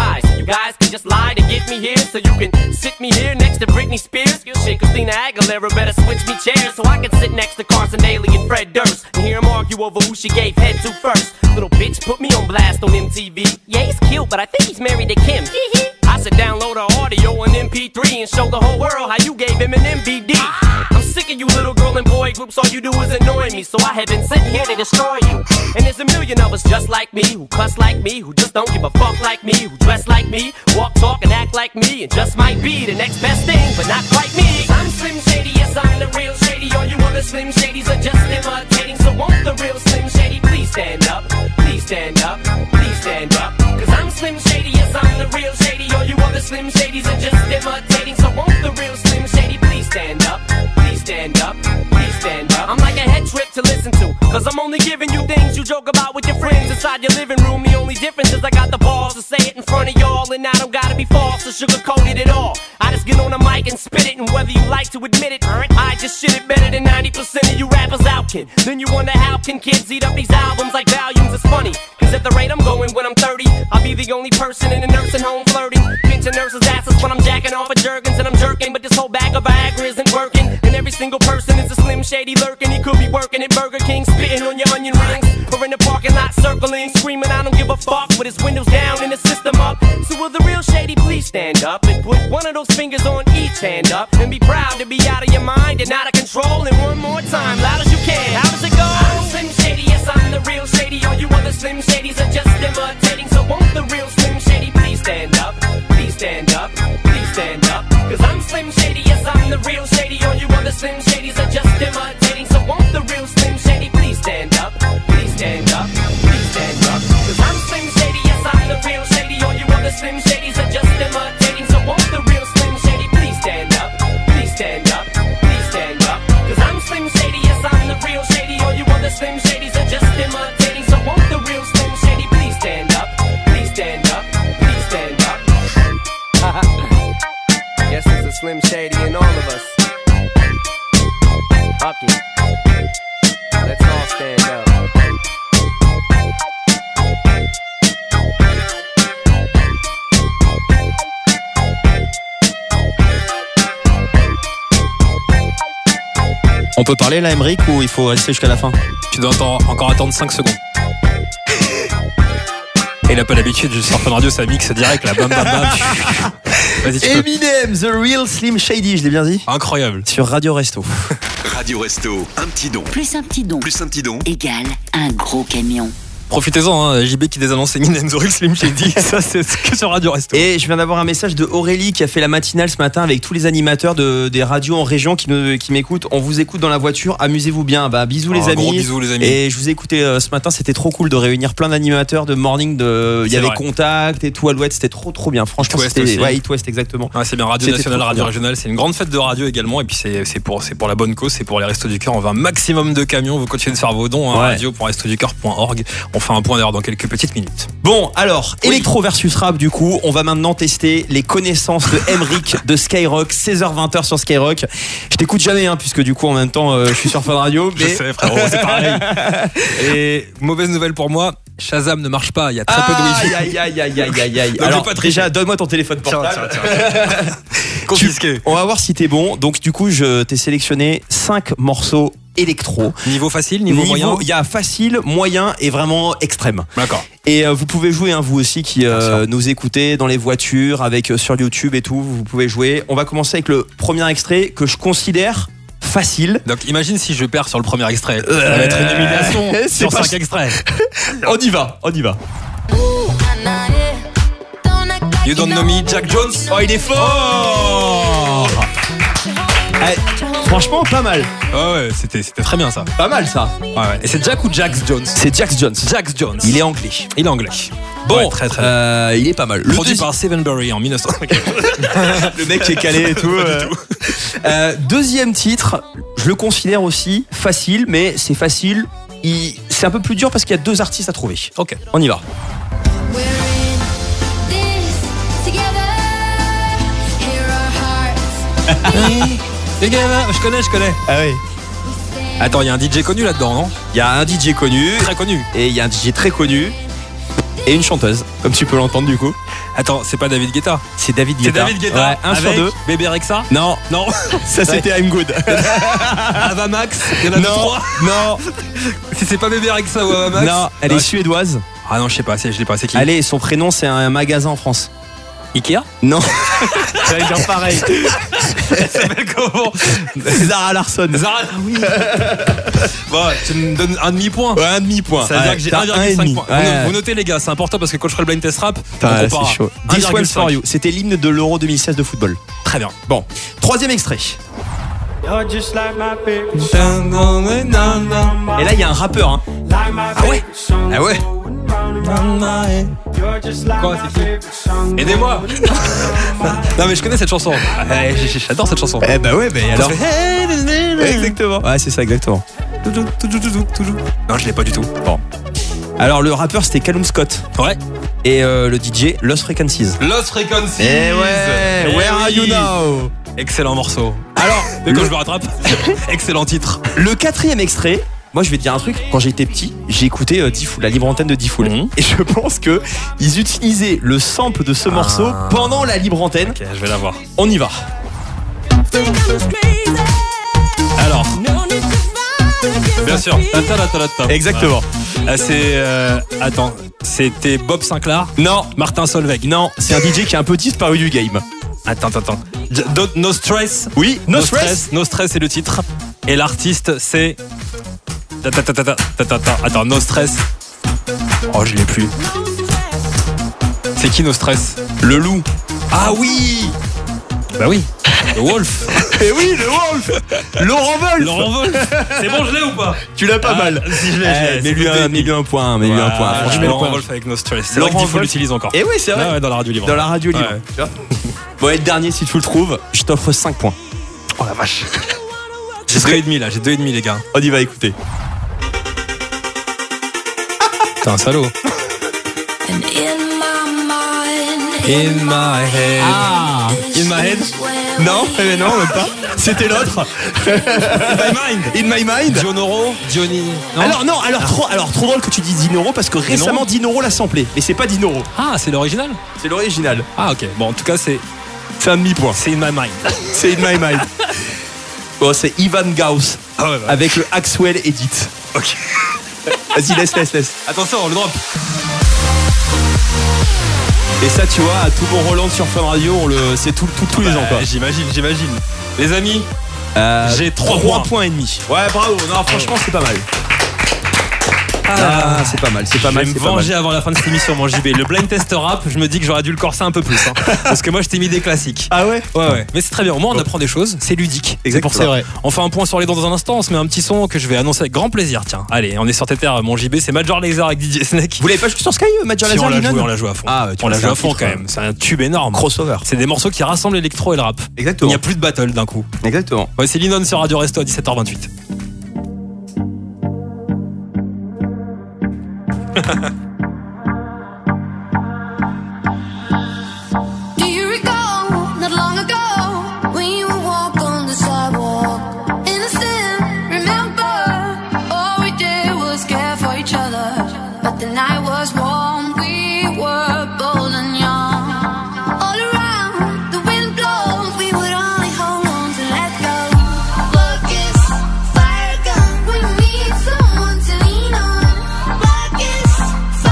guys can just lie to get me here, so you can sit me here next to Britney Spears. Shit, Christina Aguilera better switch me chairs so I can sit next to Carson Daly and Fred Durst and hear them argue over who she gave head to first. Little bitch put me on blast on M T V. Yeah, he's cute, but I think he's married to Kim. I should download her audio on M P three and show the whole world how you gave him an M V D. I'm sick of you little girl and boy groups, all you do is annoy me, so I have been sitting here to destroy you. And there's a million of us just like me, who cuss like me, who just don't give a fuck like me, who dress like me, walk, talk, and act like me, and just might be the next best thing, but not quite me. I'm Slim Shady, yes, I'm the real Shady. All you other Slim Shadys are just imitating, so won't the real Slim Shady please stand up, please stand up, please stand up. Cause I'm Slim Shady, yes, I'm the real Shady. All you other Slim Shadys are just imitating, so won't the real Slim Shady please stand up, please stand up, please stand up. I'm like a head trip to listen to, cause I'm only giving you things you joke about with your friends inside your living room. The only difference is I got the balls to say it in front of y'all, and I don't gotta be false or sugarcoated at all. I just get on the mic and spit it, and whether you like to admit it, I just shit it better than ninety percent of you rappers out, kid. Then you wonder how can kids eat up these albums like volumes? It's funny, cause at the rate I'm going when I'm thirty, I'll be the only person in a nursing home flirting, pinching nurses' asses when I'm jacking off of Jergens and I'm jerking, but this whole bag of Viagra isn't working, and every single person is a Slim Shady lurking. He could be working at Burger King, spitting on your onion rings, or in the parking lot circling, screaming I don't give a fuck, with his windows down and the system up. So will the real Shady please stand up and put one of those fingers on each hand up, and be proud to be out of your mind and out of control, and one more time, loud as you can. How does it go? I'm Slim Shady, yes, I'm the real Shady. All you other Slim Shadys are just imitating, so won't the real Slim Shady please stand up, please stand up, please stand up. Cause I'm Slim Shady, yes, I'm the real Shady. All you other Slim Shadys are just imitating, so won't the real Slim Shady please stand up, please stand up, please stand up. Cause I'm Slim Shady, yes, I'm the real Shady. All you other Slim Shadys are just imitating, so won't the real Slim Shady please stand up, please stand up, please stand up. Cause I'm Slim Shady, yes, I'm the real Shady. All you other Slim Shadys are just imitating, so won't the real Slim Shady please stand up, please stand up, please stand up. Guess there's a Slim Shady in all of us. Fuck it. Let's all stand up. On peut parler là, Emeric, ou il faut rester jusqu'à la fin? Tu dois encore attendre cinq secondes. Et il a pas l'habitude, je sur Fun Radio, ça mixe direct, là, bam bam bam. Vas-y, tu peux. Eminem, The Real Slim Shady, je l'ai bien dit? Incroyable. Sur Radio Resto. Radio Resto, un petit don. Plus un petit don. Plus un petit don. Égale un gros camion. Profitez-en, hein, J B qui désannonce Eminem, The Real Slim Shady. Ça, c'est que sur Radio Resto. Et je viens d'avoir un message de Aurélie qui a fait la matinale ce matin avec tous les animateurs de, des radios en région qui, me, qui m'écoutent. On vous écoute dans la voiture, amusez-vous bien. Bah, bisous Oh, les amis. gros bisous, les amis. Et je vous ai écouté euh, ce matin, c'était trop cool de réunir plein d'animateurs de morning. De... Il y C'est avait vrai. Contact et tout, Alouette, c'était trop trop bien. Franchement, It West c'était aussi. ouais, It West exactement. Ouais, c'est bien, Radio C'était Nationale, trop Radio bien. Régionale, c'est une grande fête de radio également, et puis c'est, c'est, pour, c'est pour la bonne cause, c'est pour les Restos du Cœur. On veut un maximum de camions, vous continuez de faire vos dons, hein, Ouais. radio point resto du cœur point org. On fait un point d'ailleurs dans quelques petites minutes. Bon, alors, électro versus rap, du coup, on va maintenant tester les connaissances de Emeric de Skyrock, seize heures vingt sur Skyrock. Je t'écoute jamais, hein, puisque du coup, en même temps, euh, je suis sur Fun Radio. Je Mais... sais, frérot, c'est pareil. Et mauvaise nouvelle pour moi, Shazam ne marche pas, il y a très peu de wifi. Aïe, aïe, aïe, aïe, aïe, aïe. Donc, Alors, j'ai pas triché. déjà, donne-moi ton téléphone portable. Tiens, tiens, tiens. Confisqué. Tu- On va voir si t'es bon. Donc, du coup, je t'ai sélectionné cinq morceaux électro. Niveau facile, niveau, moyen. Il y a facile, moyen et vraiment extrême. D'accord. Et euh, vous pouvez jouer, hein, vous aussi qui euh, nous écoutez dans les voitures, avec euh, sur YouTube et tout, vous pouvez jouer. On va commencer avec le premier extrait que je considère facile. Donc imagine si je perds sur le premier extrait. Ça va être une humiliation Euh, sur c'est pas- cinq extraits. On y va, on y va. You don't know me, Jack Jones. Oh, il est fort. Eh, franchement, pas mal. Ah ouais, c'était, c'était très bien ça. Pas mal ça. Ouais, ouais. Et c'est Jack ou Jax Jones? C'est Jax Jones. Jax Jones. Il est anglais. Il est anglais. Bon, Ouais, très très bien. euh, il est pas mal. Le Produit deuxi- par Seven Berry en mille neuf cents. Le mec qui est calé et tout. euh. Euh, deuxième titre, je le considère aussi facile, mais c'est facile. Il... C'est un peu plus dur parce qu'il y a deux artistes à trouver. Ok. On y va. Les gars, je connais, je connais. Ah oui. Attends, il y a un D J connu là-dedans, non? Il y a un D J connu. Très connu. Et il y a un D J très connu. et une chanteuse, comme tu peux l'entendre du coup. Attends, c'est pas David Guetta. C'est David C'est Guetta. David Guetta. Ouais, un avec sur deux. Bébé Rexha. Non, Non. ça c'était I'm Good. Avamax. Il y en a Non, trois. non, Si c'est pas Bébé Rexha ou Avamax. non, elle est Ouais. suédoise. Ah non, je sais pas, c'est- je l'ai pas, c'est qui? Allez, son prénom c'est un magasin en France. Ikea. Non, J'allais dire pareil. Elle s'appelle comment? Zara Larsson. Zara. Oui. Bon, tu me donnes un demi-point. Ouais, un demi-point. Ça veut dire Ouais, que j'ai t'as un virgule cinq et demi. points. Vous Ouais. no- Vous notez les gars, c'est important parce que quand je ferai le blind test rap, Putain, on là, comparera. c'est chaud. un This virgule One's for cinq. You. C'était l'hymne de l'Euro deux mille seize de football. Très bien. Bon, troisième extrait. Et là, il y a un rappeur. Hein. Ah ouais. Ah ouais. Quoi, c'est qui? Aidez-moi. Non mais je connais cette chanson. Ouais, j- j- J'adore cette chanson. Eh bah ouais, mais alors. fait- Exactement. Ouais, c'est ça, exactement. Non, je l'ai pas du tout. Bon. Alors, le rappeur, c'était Callum Scott. Ouais. Et euh, le D J, Lost Frequencies. Lost Frequencies. Eh ouais. Eh Where are oui. you now? Excellent morceau. Alors, Et quand le, je me rattrape, excellent titre. le quatrième extrait. Moi, je vais te dire un truc. Quand j'étais petit, j'ai écouté euh, D-Fool, la libre antenne de D-Fool. Mhm. Et je pense que ils utilisaient le sample de ce morceau pendant la libre antenne. Ok, je vais la voir. On y va. Alors. Bien sûr. Ta-ta-la-ta-la-ta. Exactement. Ah, c'est. euh, attends. C'était Bob Sinclair. Non, Martin Solveig. non, c'est un D J qui a un peu disparu du game. Attends, attends, attends. J- Don't- No Stress. Oui, No, stress. No Stress, c'est le titre. Et l'artiste, c'est. Ta, ta, ta, ta, ta, ta, ta, ta. Attends, No Stress. Oh, je l'ai plus. C'est qui No Stress? Le loup. Ah oui. Bah oui. Le Wolf. Et oui, le Wolf. Laurent Wolf. Laurent Wolf. C'est bon, je l'ai ou pas? Tu l'as pas Ah, mal. Si je l'ai, Eh, je l'ai. mets-lui un, mets-lui un point, mets-lui un point. Je Franchement, mets Laurent Wolf avec No Stress. C'est Laurent vrai que Diffoul Wolf. l'utilise encore. Eh oui, c'est vrai. Ah ouais, dans la radio libre. Dans la radio libre. Ouais. Tu vois. Bon, et le dernier, si tu le trouves, je t'offre cinq points. Oh la vache. J'ai deux et demi là, j'ai deux et demi les gars. On y va écouter. T'es un salaud. And in my mind, In my head. Ah. In my head. Non, mais non, même pas. C'était l'autre. In my mind. In my mind. Dionoro. Diony. Non. Alors non, alors trop, alors trop drôle que tu dises Dinoro parce que récemment Dinoro l'a samplé, mais c'est pas Dinoro, Ah, c'est l'original. c'est l'original. Ah ok. Bon, en tout cas, c'est C'est un demi-point. c'est In my mind. C'est In My Mind. Bon, c'est Ivan Gauss Ah ouais, bah. avec le Axwell Edit. Ok. Vas-y, laisse, laisse, laisse. Attention, on le drop. Et ça, tu vois, à tout bon Roland sur Fun Radio, on le, c'est tout, tout- tous les ans quoi. Bah, J'imagine, j'imagine. Les amis, Euh, j'ai trois trois points. et demi. Ouais, bravo. Non, franchement, c'est pas mal. Ah, c'est pas mal, c'est pas je mal, vais me c'est pas mal. venger avant la fin de cette émission, mon J B. Le blind test rap, je me dis que j'aurais dû le corser un peu plus. Hein. Parce que moi, je t'ai mis des classiques. Ah ouais. Ouais, ouais. Mais c'est très bien. Au moins, on apprend des choses. C'est ludique. C'est pour ça. C'est vrai. On fait un point sur les dents dans un instant. On se met un petit son que je vais annoncer avec grand plaisir. Tiens, allez, on est sur tes terres, mon J B. C'est Major Lazer avec D J Snake. Vous l'avez pas joué sur Sky, euh, Major Si, Lazer, on l'a Lennon joué, on l'a joué à fond. Ah, ouais, tu on vois, l'a c'est joué un à fond titre, quand même. C'est un tube énorme. Crossover. C'est des morceaux qui rassemblent l'électro et le rap. Il Exactement. n'y a plus de battle d'un coup. Exactement. Ouais, c'est Linon sur Radio Resto à dix-sept heures vingt-huit. do you recall not long ago when you would walk on the sidewalk? Innocent, remember, all we did was care for each other. But the night was warm, we were bold and young. All around, the wind blows, we would only hold on to let go. Work is fire gun, we need someone to lean on. Black is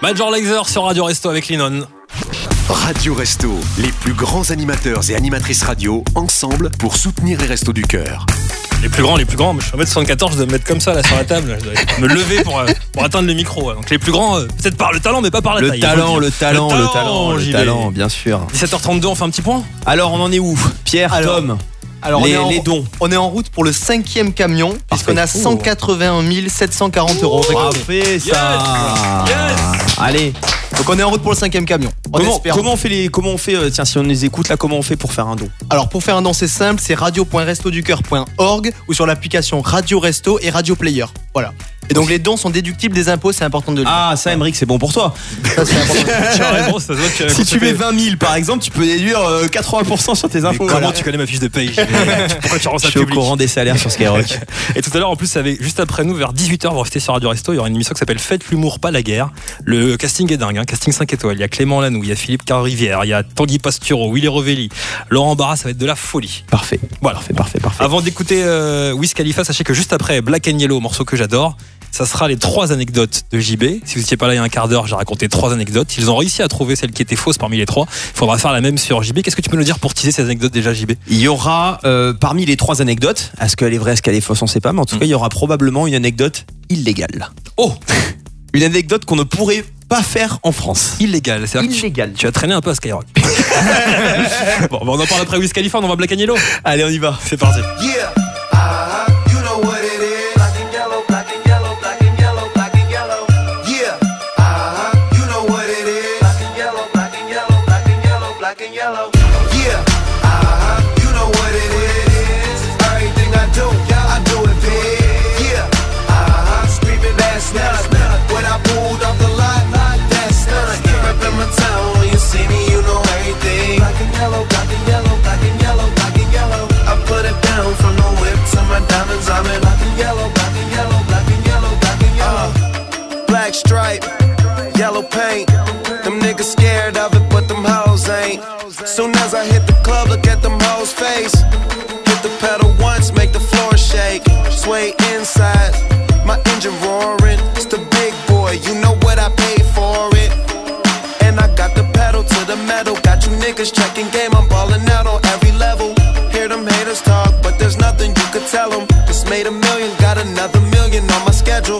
Major Lazer sur Radio Resto avec Linon. Radio Resto, les plus grands animateurs et animatrices radio ensemble pour soutenir les Restos du Cœur. Les plus grands, les plus grands, je suis un mètre soixante-quatorze, je dois me mettre comme ça là sur la table, je dois me lever pour, euh, pour atteindre le micro. Donc les plus grands, euh, peut-être par le talent, mais pas par la Le taille. talent, le talent, le talent, le J B. talent, bien sûr. dix-sept heures trente-deux, on fait un petit point. Alors, on en est où Pierre, Alors, Tom Alors, les, on, est en, les dons. on est en route pour le cinquième camion, puisqu'on a cent quatre-vingt-un mille sept cent quarante euros. Parfait, ça. Yes. Allez. Donc on est en route pour le cinquième camion. On Comment, espère. comment on fait les, comment on fait, euh, tiens, si on les écoute là, comment on fait pour faire un don? Alors pour faire un don, c'est simple, c'est radio point resto du cœur point org ou sur l'application Radio Resto et Radio Player. Voilà. Et donc les dons sont déductibles des impôts, c'est important de le dire. Ah, ça, Emmerich, c'est bon pour toi. Ça, c'est important. Tu as raison, ça se voit que tu as Si tu constaté. mets vingt mille par exemple, tu peux déduire euh, quatre-vingts pour cent sur tes Mais impôts. comment Voilà. tu connais ma fiche de paye? Pourquoi tu rends ça Je suis au public? courant des salaires sur Skyrock. Et tout à l'heure, en plus, avec, juste après nous, vers dix-huit heures, vous restez sur Radio Resto, il y aura une émission qui s'appelle Faites l'humour, pas la guerre. Le casting est dingue, hein, casting cinq étoiles. Il y a Clément Lanoux, il y a Philippe Carrivière, il y a Tanguy Pastureau, Willy Rovelli, Laurent Barra, ça va être de la folie. Parfait. Voilà. Parfait, parfait, parfait. Avant d'écouter euh, Wiz Khalifa, sachez que juste après Black and Yellow, morceau que j'adore, ça sera les trois anecdotes de J B. Si vous n'étiez pas là il y a un quart d'heure, j'ai raconté trois anecdotes. Ils ont réussi à trouver celle qui était fausse parmi les trois. Il faudra faire la même sur J B. Qu'est-ce que tu peux nous dire pour teaser ces anecdotes déjà, J B? Il y aura euh, parmi les trois anecdotes, est-ce qu'elle est vraie, est-ce qu'elle est fausse, on sait pas, mais en tout Mm. cas, il y aura probablement une anecdote illégale. Oh, Une anecdote qu'on ne pourrait pas faire en France. illégal. C'est-à-dire que tu- Illégal. Tu as traîné un peu à Skyrock. Bon, bah, on en parle après Wiz Khalifa, on envoie Black and Yellow. Allez, on y va. C'est parti. Yeah, uh-huh, you know what it is. Black and yellow, black and yellow, black and yellow, black and yellow. Yeah, uh-huh, you know what it is. Black and yellow, black and yellow, black and yellow, black and yellow. Yeah, uh-huh, you know what it is. Everything I do, yeah, I do it big. Yeah, uh-huh, screaming that's not when I pulled off the lot. That's not reppin' my town. When you see me, you know everything. Black and yellow, black and yellow, black and yellow, black and yellow. I put it down from the whip to my diamonds. I'm in black and yellow, black and yellow, black and yellow, black and yellow. Uh, black stripe, yellow paint. Them niggas scared of it, but them hoes ain't. Soon as I hit the club, look at them hoes' face. Hit the pedal once, make the floor shake. Sway inside, my engine roaring. It's the big boy, you know what I paid for it. And I got the pedal to the metal. Got you niggas checking game, I'm ballin' out on every level. Hear them haters talk, but there's nothing you could tell them. Just made a million, got another million on my schedule.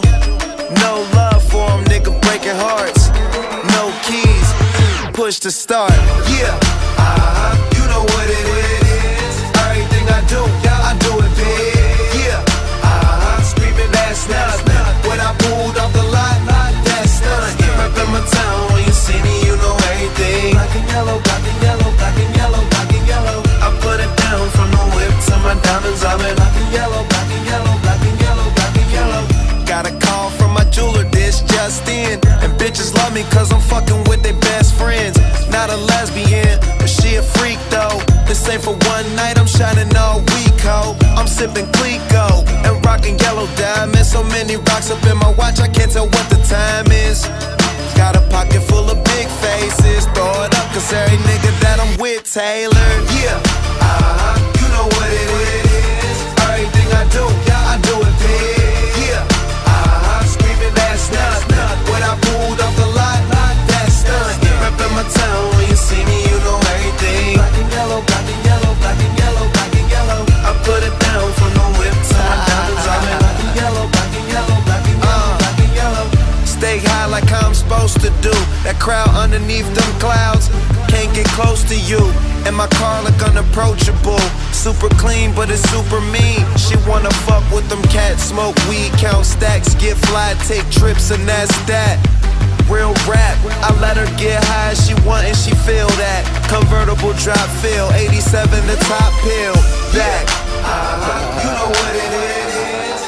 No love for them, nigga breaking hearts. No keys, push to start. Yeah, uh-huh, you know what it is. Everything I do, yeah, I do it big. Yeah, uh-huh, screaming that's not when I pulled off the lot. That's not reppin' my town. When you see me, you know everything. Black and yellow, black and yellow, black and yellow, black and yellow. I put it down from the whip to my diamonds. I'm in black and yellow, black and yellow, black and yellow, black and yellow. Got a call from my jeweler, this just in. And bitches love me cause I'm fucking with their best friends. Not a lesbian, but she a freak though. This ain't for one night, I'm shining all week, ho. I'm sipping Clico and rocking yellow diamonds. So many rocks up in my watch, I can't tell what the time is. Got a pocket full of big faces. Throw it up, cause every nigga that I'm with tailored. Yeah, uh-huh, you know what it is. Everything I do, yeah, I do it big. Yeah, uh-huh, screaming that's not when I pulled off the lot. That's done. Reppin' my town. When you see me, you know everything. Black and yellow, black and yellow, black and yellow, black and yellow. I put it down from the whip to my diamonds. I'm in black and yellow, black and yellow, black and yellow, black and yellow. Stay high like I'm supposed to do. That crowd underneath them clouds can't get close to you. And my car look unapproachable. Super clean, but it's super mean. She wanna fuck with them cats, smoke weed, count stacks, get fly, take trips, and that's that. Real rap, I let her get high as she want and she feel that. Convertible drop feel, eighty-seven the top pill. Back, uh-huh, you know what it is.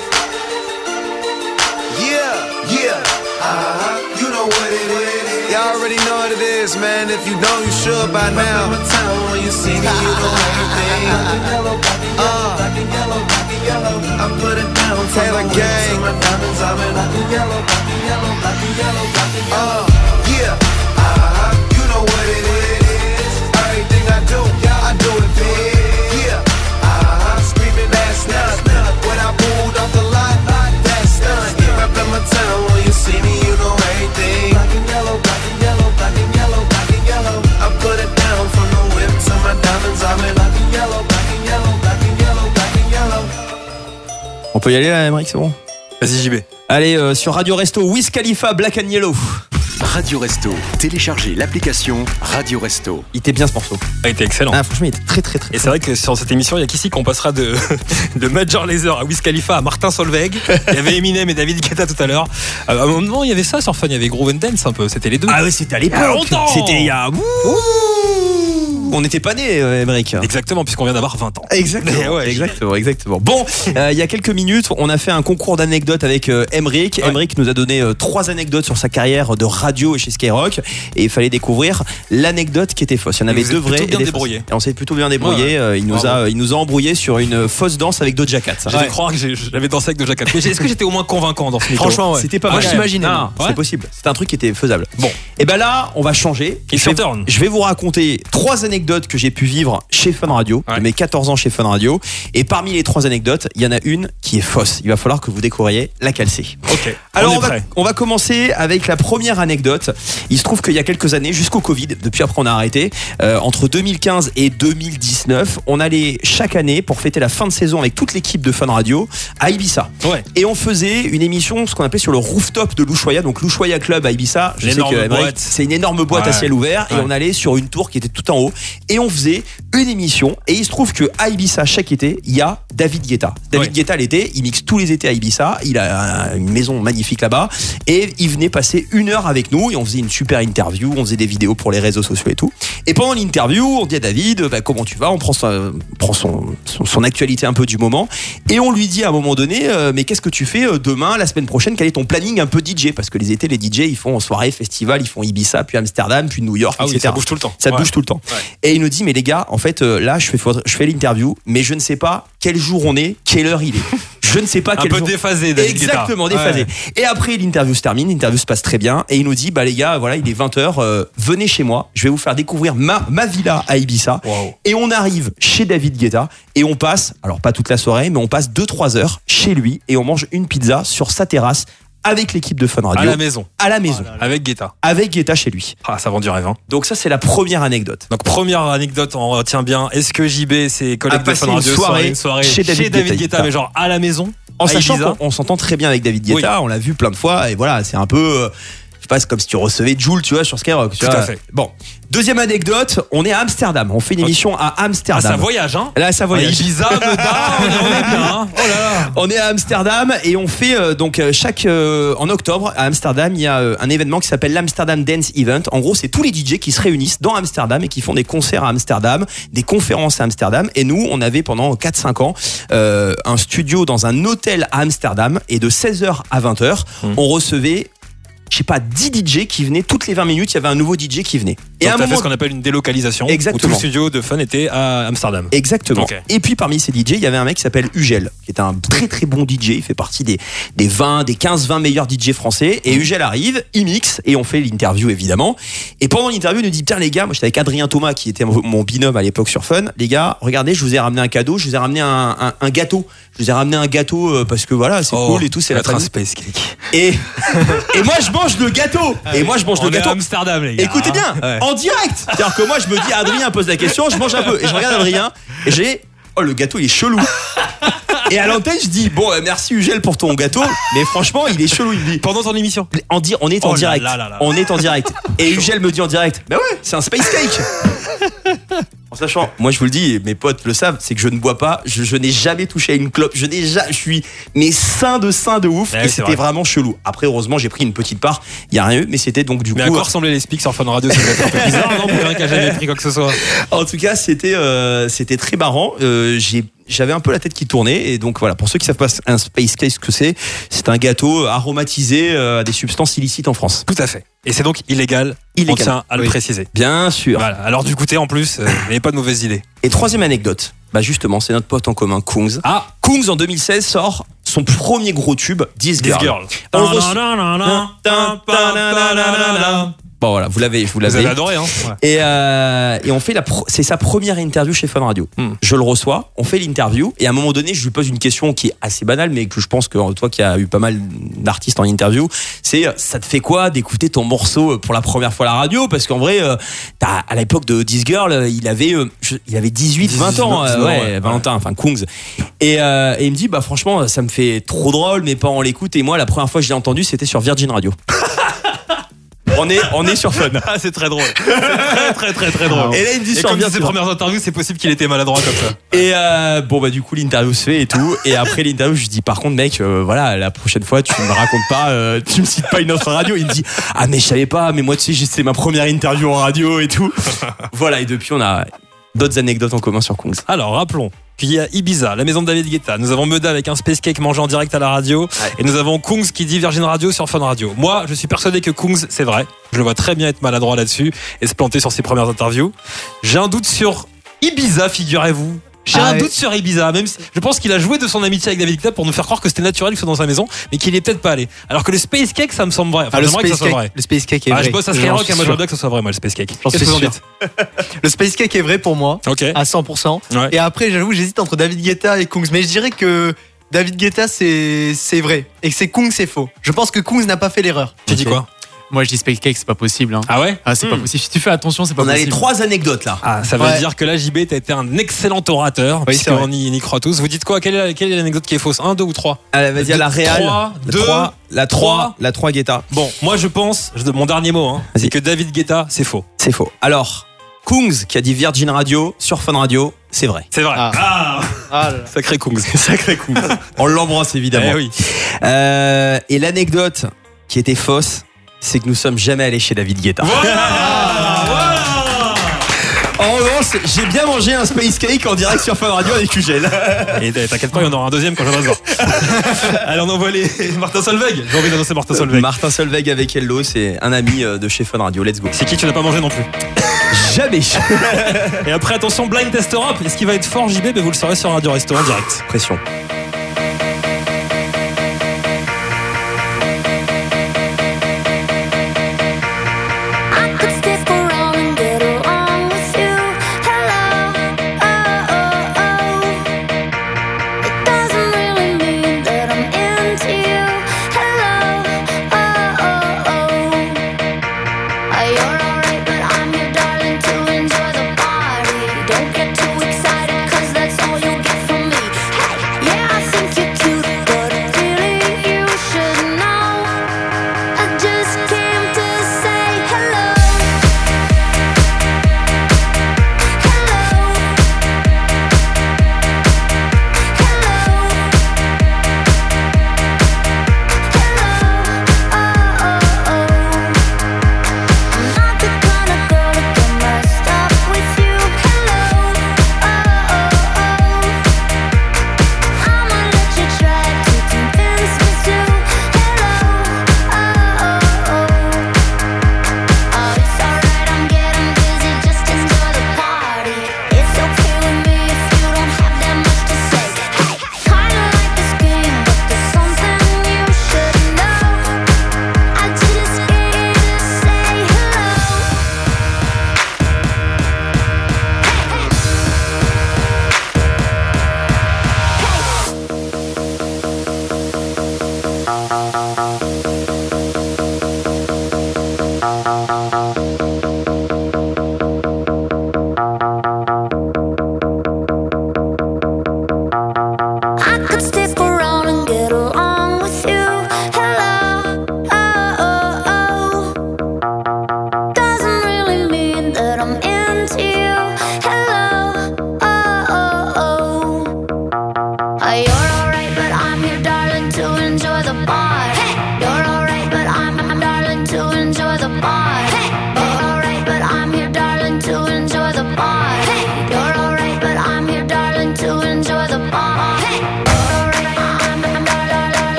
Yeah, yeah, uh-huh, you know what it is. Y'all already know what it is, man. If you don't, you should by now. My town, when you see me, you know everything. Uh, I put it down, Taylor Gang. My diamonds, I'm in black and yellow, black and yellow, black and yellow, black and yellow. Uh, yeah, uh-huh, you know what it is. Everything I do, yeah, I do it big. Yeah, uh-huh, screaming that's not when I pulled off the lot. That's done. Reppin' my town, when you see me, you know everything. Black and yellow, Faut y aller là, Emmerich, c'est bon. Vas-y, J B. Allez, euh, sur Radio Resto, Wiz Khalifa, Black and Yellow. Radio Resto. Téléchargez l'application Radio Resto. Il était bien ce morceau. Il était excellent. Ah, franchement, il était très très très. Et c'est vrai que sur cette émission, il y a qu'ici qu'on passera de, de Major Lazer à Wiz Khalifa à Martin Solveig. Il y avait Eminem et David Guetta tout à l'heure. À un moment, il y avait ça sur Fun, il y avait Groove and Dance un peu. C'était les deux. Ah oui, c'était à l'époque. Il y a longtemps. C'était il y a. Ouh. On n'était pas nés, euh, Emmerich. Exactement, puisqu'on vient d'avoir vingt ans. Exactement, ouais, exactement, exactement. Bon, euh, il y a quelques minutes, on a fait un concours d'anecdotes avec euh, Emmerich. Ouais. Emmerich nous a donné euh, trois anecdotes sur sa carrière de radio et chez Skyrock. Et il fallait découvrir l'anecdote qui était fausse. Il y en avait vous deux êtes vraies. plutôt bien et des débrouillé. fausses. Et on s'est plutôt bien débrouillé. Ouais. Euh, il, nous Bravo. a, il nous a embrouillé sur une fausse danse avec Doja Cat. J'ai fait croire que j'ai- j'avais dansé avec Doja Cat. Mais est-ce que j'étais au moins convaincant dans ce mytho? Franchement, ouais. C'était pas Moi, mal. je m'imaginais. Non, Ouais. c'est possible. C'était un truc qui était faisable. Bon. Et ben là, on va changer. It's je, vais, your turn. je vais vous raconter trois anecdotes que j'ai pu vivre chez Fun Radio, Ouais. de mes quatorze ans chez Fun Radio. Et parmi les trois anecdotes, il y en a une qui est fausse. Il va falloir que vous découvriez laquelle c'est. Ok. Alors on est on va, prêt. on va commencer avec la première anecdote. Il se trouve qu'il y a quelques années, jusqu'au Covid, depuis après on a arrêté, euh, entre deux mille quinze et deux mille dix-neuf, on allait chaque année pour fêter la fin de saison avec toute l'équipe de Fun Radio à Ibiza. Ouais. Et on faisait une émission, ce qu'on appelait sur le rooftop de l'Ushuaïa, donc l'Ushuaïa Club à Ibiza. Je sais L'énorme que Emmerich, boîte. c'est une énorme boîte Ouais. à ciel ouvert et Ouais. on allait sur une tour qui était tout en haut et on faisait une émission. Et il se trouve que à Ibiza chaque été, il y a David Guetta. David Ouais. Guetta l'été, il mixe tous les étés à Ibiza. Il a une maison magnifique là-bas et il venait passer une heure avec nous et on faisait une super interview, on faisait des vidéos pour les réseaux sociaux et tout. Et pendant l'interview, on dit à David, bah, comment tu vas? On prend, son, prend son, son, son actualité un peu du moment et on lui dit à un moment donné, euh, mais qu'est-ce que tu fais euh, demain, la semaine prochaine? Quel est ton planning un peu D J? Parce que les étés, les D J, ils font soirée, festival, ils font Ibiza, puis Amsterdam, puis New York, Ah oui, et cetera. ça bouge tout le temps. Ça Ouais. bouge tout le temps. Ouais. Et il nous dit, mais les gars, en fait, euh, là, je fais, faudra- je fais l'interview, mais je ne sais pas quel jour on est, quelle heure il est. Je ne sais pas Un quel peu jour. déphasé, David Guetta. Exactement, déphasé. Ouais. Et après, l'interview se termine, l'interview se passe très bien, et il nous dit, bah les gars, voilà, il est vingt heures, euh, venez chez moi, je vais vous faire découvrir ma, ma villa à Ibiza. Wow. Et on arrive chez David Guetta, et on passe, alors pas toute la soirée, mais on passe deux trois heures chez lui, et on mange une pizza sur sa terrasse avec l'équipe de Fun Radio. À la maison. À la maison. Avec Guetta. Avec Guetta chez lui. Ah, ça vend du rêve, hein. Donc ça, c'est la première anecdote. Donc première anecdote, on retient bien. Est-ce que J B, ses A collègues de passé Fun une Radio soirée seraient une soirée chez David Guetta, Guetta, mais genre à la maison, En à sachant Ibiza. qu'on on s'entend très bien avec David Guetta, on l'a vu plein de fois, et voilà, c'est un peu, euh, je sais pas, c'est comme si tu recevais Jul, tu vois, sur Skyrock. tu Tout vois. à fait. Bon, deuxième anecdote, on est à Amsterdam, on fait une Ok. émission à Ah, Amsterdam. ça voyage, hein. Là, ça voyage. À Ibiza, Meda, on est, on est bien, hein. Oh là là. On est à Amsterdam et on fait euh, donc euh, chaque euh, en octobre à Amsterdam, il y a euh, un événement qui s'appelle l'Amsterdam Dance Event. En gros, c'est tous les D J qui se réunissent dans Amsterdam et qui font des concerts à Amsterdam, des conférences à Amsterdam. Et nous, on avait pendant quatre cinq ans euh, un studio dans un hôtel à Amsterdam et de seize heures à vingt heures, Mmh. on recevait je sais pas, dix D J qui venaient toutes les vingt minutes, il y avait un nouveau D J qui venait. Et à un à un moment, moment ce qu'on appelle une délocalisation. Exactement. Où tout le studio de Fun était à Amsterdam. Exactement. Ok. Et puis parmi ces D J, il y avait un mec qui s'appelle Ugel, qui est un très très bon D J. Il fait partie des, des vingt, des quinze vingt meilleurs D J français. Et Ugel arrive, il mixe, et on fait l'interview évidemment. Et pendant l'interview, il nous dit, putain les gars, moi j'étais avec Adrien Thomas, qui était mon binôme à l'époque sur Fun. Les gars, regardez, je vous ai ramené un cadeau, je vous ai ramené un, un, un gâteau. Je vous ai ramené un gâteau euh, parce que voilà, c'est Oh, cool et tout, c'est la être un famille. space cake. Et, et moi je mange le gâteau. Et moi je mange On le est à gâteau. Amsterdam, les gars. Écoutez bien, Ouais. en direct. C'est-à-dire que moi je me dis, Adrien pose la question, je mange un peu. Et je regarde Adrien et j'ai, oh le gâteau il est chelou. Et à l'antenne je dis, bon euh, merci Ugel pour ton gâteau, mais franchement il est chelou. Il me dit, Pendant ton émission. en di- on est en Oh là direct. là là là. On est en direct. Et Ugel me dit en direct, bah ouais, c'est un space cake. En sachant, moi je vous le dis, et mes potes le savent, c'est que je ne bois pas, je, je n'ai jamais touché à une clope, je n'ai jamais, je suis mais sain de sain de ouf, Ouais, et c'est c'était vrai. vraiment chelou. Après heureusement j'ai pris une petite part, il y a rien eu, mais c'était donc du Mais à coup. quoi ressemblaient les speaks sur Fun Radio? Ça doit être un peu bizarre, non? Pour quelqu'un qui a jamais pris quoi que ce soit. En tout cas, c'était euh, c'était très marrant. Euh, j'ai j'avais un peu la tête qui tournait, et donc voilà. Pour ceux qui savent pas un space cake ce que c'est, c'est un gâteau aromatisé euh, à des substances illicites en France. Tout à fait. Et c'est donc illégal. Illégal. On tient à le Oui. préciser. Bien sûr. Voilà. Alors du goûter en plus, euh, vous n'avez pas de mauvaise idée. Et troisième anecdote, bah justement, c'est notre pote en commun, Kungs. Ah, Kungs en deux mille seize sort son premier gros tube, This This Girl. Girl. On reçoit- Bon voilà, vous l'avez, je vous Vous l'avez. avez adoré, hein. Ouais. Et, euh, et on fait la pro- c'est sa première interview chez Fun Radio. Hmm. Je le reçois, on fait l'interview et à un moment donné, je lui pose une question qui est assez banale, mais que je pense que toi qui as eu pas mal d'artistes en interview, c'est ça te fait quoi d'écouter ton morceau pour la première fois à la radio? Parce qu'en vrai, euh, t'as, à l'époque de This Girl, il avait, euh, je- il avait dix-huit, vingt ans, euh, dix-neuf, ouais, ouais. Valentin, enfin Kungs. Et, euh, et il me dit, bah franchement, ça me fait trop drôle, mes parents l'écoutent et moi, la première fois que je l'ai entendu, c'était sur Virgin Radio. On est, on est sur Fun. Ah, c'est très drôle. C'est très, très, très, très drôle. Et là, il me dit Et sur comme Virgin ses premières interviews, c'est possible qu'il était maladroit comme ça. Et euh, bon bah du coup l'interview se fait et tout. Et après l'interview, je lui dis par contre mec, euh, voilà, la prochaine fois tu me racontes pas, euh, tu me cites pas une autre radio. Il me dit ah mais je savais pas, mais moi tu sais c'est ma première interview en radio et tout. Voilà, et depuis on a d'autres anecdotes en commun sur Kungs. Alors, rappelons qu'il y a Ibiza, la maison de David Guetta. Nous avons Meda avec un Space Cake mangé en direct à la radio. Et nous avons Kungs qui dit Virgin Radio sur Fun Radio. Moi, je suis persuadé que Kungs, c'est vrai. Je le vois très bien être maladroit là-dessus et se planter sur ses premières interviews. J'ai un doute sur Ibiza, figurez-vous. J'ai Ah un ouais. doute sur Ibiza, même si je pense qu'il a joué de son amitié avec David Guetta pour nous faire croire que c'était naturel qu'il soit dans sa maison, mais qu'il est peut-être pas allé. Alors que le Space Cake, ça me semble vrai. Enfin, Ah, le, j'aimerais que ça space soit cake, vrai. le Space Cake est Ah, vrai. je bosse à J'en Skyrock suis et moi je sûr. veux bien que ça soit vrai, moi, le Space Cake. J'en Qu'est-ce suis que vous en sûr. dites? Le Space Cake est vrai pour moi, Ok. à cent pour cent. Ouais. Et après, j'avoue, j'hésite entre David Guetta et Kungs. Mais je dirais que David Guetta, c'est c'est vrai. Et que c'est Kungs, c'est faux. Je pense que Kungs n'a pas fait l'erreur. Tu dis quoi? Moi, je dis Space Cake, c'est pas possible. Hein. Ah ouais? Ah, c'est pas possible. Si tu fais attention, c'est pas On a les possible. trois anecdotes là. Ah, ça veut Ouais. dire que là, J B, t'as été un excellent orateur, Oui, c'est vrai. puisqu'on y, on y croit tous. Vous dites quoi? Quelle est, la- quelle est l'anecdote qui est fausse? Un, deux ou trois? Allez, vas-y à la Real. trois, la deux, trois, la trois. trois, la trois Guetta. Bon, moi je pense, je- mon dernier mot, hein, Vas-y. c'est que David Guetta, c'est faux. C'est faux. Alors, Kungs qui a dit Virgin Radio sur Fun Radio, c'est vrai. C'est vrai. Ah. Ah, Ah là là. Sacré Kungs. Sacré Kungs. On l'embrasse évidemment. Eh oui. Euh, et l'anecdote qui était fausse, c'est que nous sommes jamais allés chez David Guetta. En revanche, j'ai bien mangé un Space Cake en direct sur Fun Radio avec Ugel. Et t'inquiète pas, il y en aura un deuxième quand je viendrai te voir. Allez, on envoie les Martin Solveig. J'ai envie d'annoncer Martin Solveig. Martin Solveig avec Hello, c'est un ami euh, de chez Fun Radio. Let's go. C'est qui tu n'as pas mangé non plus? Jamais. Et après, attention, Blind Test Europe. Est-ce qu'il va être fort, J B? Mais vous le saurez sur Radio Resto en direct. Pression. I could stick around and get along with you. Hello, oh, oh, oh. It doesn't really mean that I'm into you. Hello, oh, oh, oh. Uh, You're alright, but I'm your darling to enjoy the party. Don't get too excited, cause that's all you'll get from me. Hey, yeah,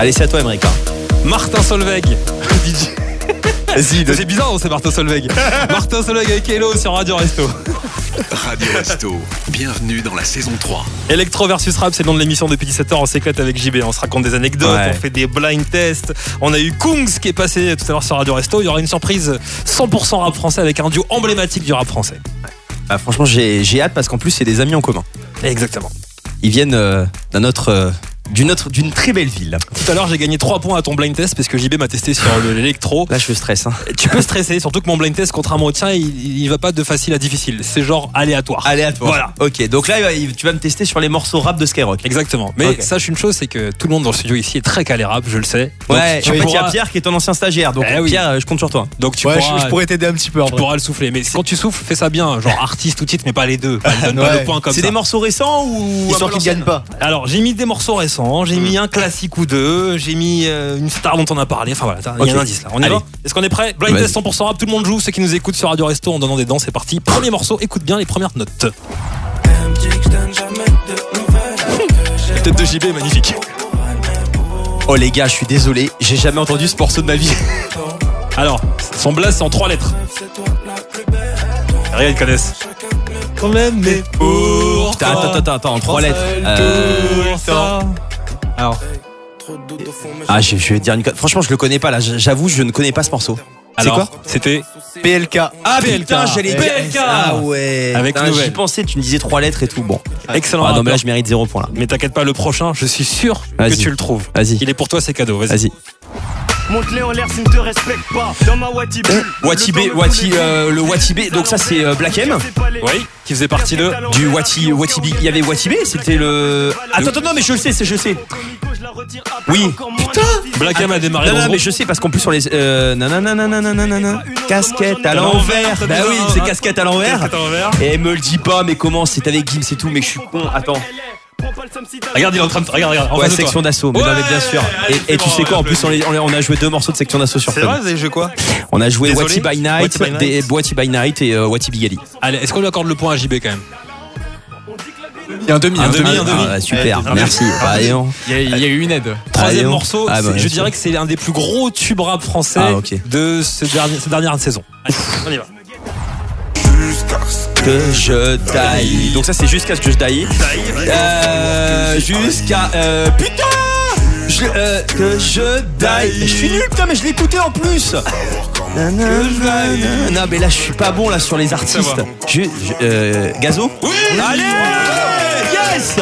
Allez, c'est à toi, Emmerich. Martin Solveig. Vas-y, c'est bizarre, c'est Martin Solveig. Martin Solveig avec Hello sur Radio Resto. Radio Resto, bienvenue dans la saison trois. Electro versus rap, c'est le nom de l'émission depuis dix-sept heures. On s'éclate avec J B, on se raconte des anecdotes, Ouais. on fait des blind tests. On a eu Kungs qui est passé tout à l'heure sur Radio Resto. Il y aura une surprise cent pour cent rap français avec un duo emblématique du rap français. Ah, franchement, j'ai, j'ai hâte parce qu'en plus, c'est des amis en commun. Exactement. Ils viennent euh, d'un autre, euh, d'une, autre, d'une très belle ville. Tout à l'heure, j'ai gagné trois points à ton blind test parce que J B m'a testé sur le- l'électro. Là, je stresse. Hein. Tu peux stresser, surtout que mon blind test, contrairement au tien, il, il va pas de facile à difficile. C'est genre aléatoire. Aléatoire. Voilà. Ok, donc là, il va- tu vas me tester sur les morceaux rap de Skyrock. Exactement. Mais Ok. sache une chose, c'est que tout le monde dans le studio ici est très calé rap, je le sais. Donc, Ouais, tu en fait, il y a pourras- Pierre qui est ton ancien stagiaire. Donc, Eh oui. Pierre, euh, je compte sur toi. Donc tu Ouais, pourras, je, je pourrais t'aider un petit peu en tu vrai. pourras le souffler. Mais quand tu souffles, fais ça bien, genre artiste ou titre, mais pas les deux. Pas, donne pas Ouais. le point comme C'est ça. des morceaux récents ou. Histoire qu'ils gagnent pas. Alors j'ai mis des morceaux récents, j'ai mis un classique ou deux, j'ai mis euh, une star dont on a parlé. Enfin voilà, il y a Ok. un indice là. On y Allez. va. Est-ce qu'on est prêt? Blind Vas-y. test cent pour cent rap, tout le monde joue. Ceux qui nous écoutent sur Radio Resto en donnant des dents, c'est parti. Premier morceau, écoute bien les premières notes. La tête de J B est magnifique. Oh les gars, je suis désolé, j'ai jamais entendu ce morceau de ma vie. Alors, son blaze c'est en trois lettres. Rien ils connaissent. Quand même, mais pour. Putain, attends, attends, attends, en trois lettres. Euh, Alors, Ah, je, je vais dire une conne- Franchement, je le connais pas là. J'avoue, je ne connais pas ce morceau. C'est alors, quoi c'était P L K. Ah P L K. putain, j'allais dire. P L K. Ah ouais. Avec Putain, nouvelle. J'y pensais, tu me disais trois lettres et tout. Bon. excellent. Ah non, mais là, rappeur. je mérite zéro point là. Mais t'inquiète pas, le prochain, je suis sûr que Vas-y. tu le trouves. Vas-y. Il est pour toi, c'est cadeau. Vas-y. Vas-y. Monte-les en l'air s'ils ne te respectent pas. Dans ma Watibé. Watibé, Wati, euh, le Watibé. Donc ça, c'est euh, Black M. Oui, qui faisait partie de. Du Wati, Watibé. Il y avait Watibé. C'était le. Attends, attends, non, mais je le sais, c'est je sais. Oui. Putain. Black M a démarré Non, dans non, le mais groupe. je sais parce qu'en plus sur les. Euh, nanana, nanana, nanana, casquette à l'envers. Bah oui, c'est casquette à l'envers. Casquette à l'envers. Et me le dis pas, mais comment c'est avec Gims et tout, mais je suis con. Attends. Regarde, il est en train de. Regarde, regarde. en Ouais, face de toi. section d'assaut, mais Ouais, non, mais bien sûr. allez, Et, c'est et tu bon, sais quoi, en applaudis. plus, on, les- on les- on a joué deux morceaux de section d'assaut sur C'est Fun. vrai, vous avez joué quoi? On a joué Désolé. Wati by Night, Wati by Night. des Wati by Night et euh, Wati Bigali. Allez, est-ce qu'on lui accorde le point à J B quand même? Il y a un demi. Un Un demi, demi. un demi. Ah, super, Ouais, merci. Bah, allez, on- Il y, a, il y a eu une aide. Troisième Allez, on- morceau, Ah, bah, c'est- je bien dirais sûr. que c'est l'un des plus gros tubes rap français Ah, ok. de ce dernier, cette dernière saison. Allez, on y va. Que je taille. Donc ça c'est jusqu'à ce que je taille. Euh, jusqu'à euh, putain. Je, euh, que je taille. Je suis nul putain, mais je l'ai écouté en plus. Non mais là je suis pas bon là sur les artistes. Je, je- euh, Gazo. Oui. Allez. Yes.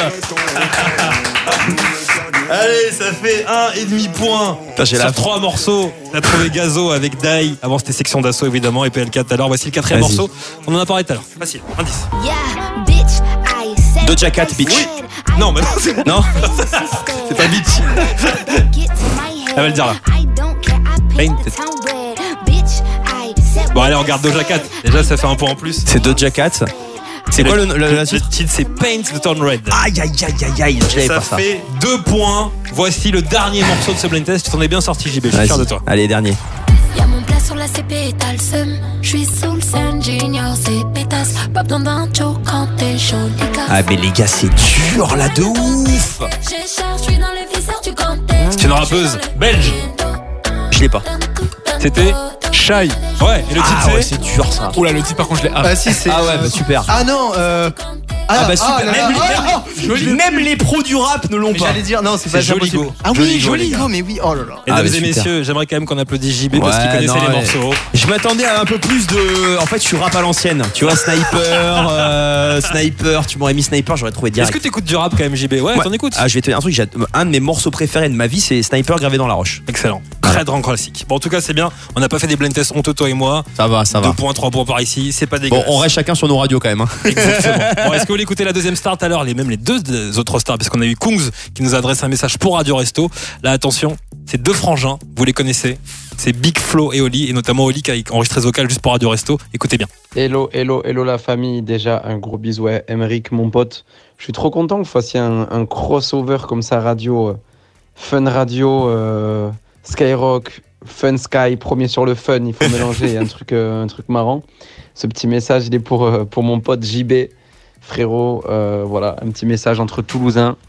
Allez, ça fait un et demi point. Putain, j'ai Sur la- trois morceaux, t'as trouvé Gazo avec Dai. Avant c'était section d'assaut évidemment et P L K tout à l'heure. Voici le quatrième Vas-y. morceau. On en a parlé tout à l'heure. Facile. Indice. Doja Cat, bitch. Oui. Non, mais non, c'est Non. c'est pas bitch. Elle va le dire là. Painted. Bon allez, on regarde Doja Cat. Déjà ça fait un point en plus. C'est Doja Cat. C'est quoi le, le, le Le titre titre c'est Paint the Town Red. Aïe aïe aïe aïe aïe. Je l'avais Ça pas ça. fait deux points. Voici le dernier morceau de ce blind test. Tu t'en es bien sorti J B, je suis Vas-y. fier de toi. Allez dernier. Y'a mon plat sur la C P et t'as le seum. J'suis sous le scène, j'ignore ces pétasses. Pas besoin d'un joke quand t'es chaud, les gars. Ah mais les gars c'est dur là de ouf. J'ai cher, j'suis dans les viscères du compté. C'est une rappeuse belge. Je l'ai pas. C'était Shai. Ouais, et le titre Ah ouais c'est c'est dur ça. Oula, le titre par contre, je l'ai. Ah, Ah si, c'est. Ah ouais bah super. Ah non, euh. Ah bah super. là, même, là, les, ah, même- même les pros du rap ne l'ont Mais pas. j'allais dire, non, c'est C'est pas Joligo. impossible. Ah oui, Joligo, les Joligo, gars. mais oui, oh là là. Mesdames Ah, bah, et super. messieurs, j'aimerais quand même qu'on applaudisse J B parce qu'il Ouais, connaissait non, les ouais. morceaux. Je m'attendais à un peu plus de. En fait, je suis rap à l'ancienne. Tu vois, Sniper, euh, Sniper. Tu m'aurais mis Sniper, j'aurais trouvé Est-ce direct. que t'écoutes du rap quand même J B? Ouais, Ouais. t'en écoutes. Ah, je vais te dire un truc. j'ai- Un de mes morceaux préférés de ma vie, c'est Sniper gravé dans la roche. Excellent. Très grand classique. Bon, en tout cas, c'est bien. On n'a pas fait des blind tests honteux, toi et moi. Ça va, ça Deux va. points, trois points par ici. C'est pas Bon, dégueulasse. on reste chacun sur nos radios quand même. Hein. Exactement. Bon, est-ce que vous voulez écouter la deuxième star tout à l'heure, les même les deux euh, autres stars, parce qu'on a eu Kungs qui nous adresse un message pour Radio Resto. Là, attention, c'est deux frangins, vous les connaissez. C'est Big Flo et Oli, et notamment Oli qui a enregistré ce vocal juste pour Radio Resto. Écoutez bien. Hello, hello, hello la famille. Déjà, un gros bisou à Emmerich, mon pote. Je suis trop content que vous fassiez un, un crossover comme ça, radio, euh, Fun Radio, euh, Skyrock, Fun Sky, premier sur le fun. Il faut mélanger un truc, euh, un truc marrant. Ce petit message, il est pour, euh, pour mon pote J B, frérot. Euh, voilà, un petit message entre Toulousains.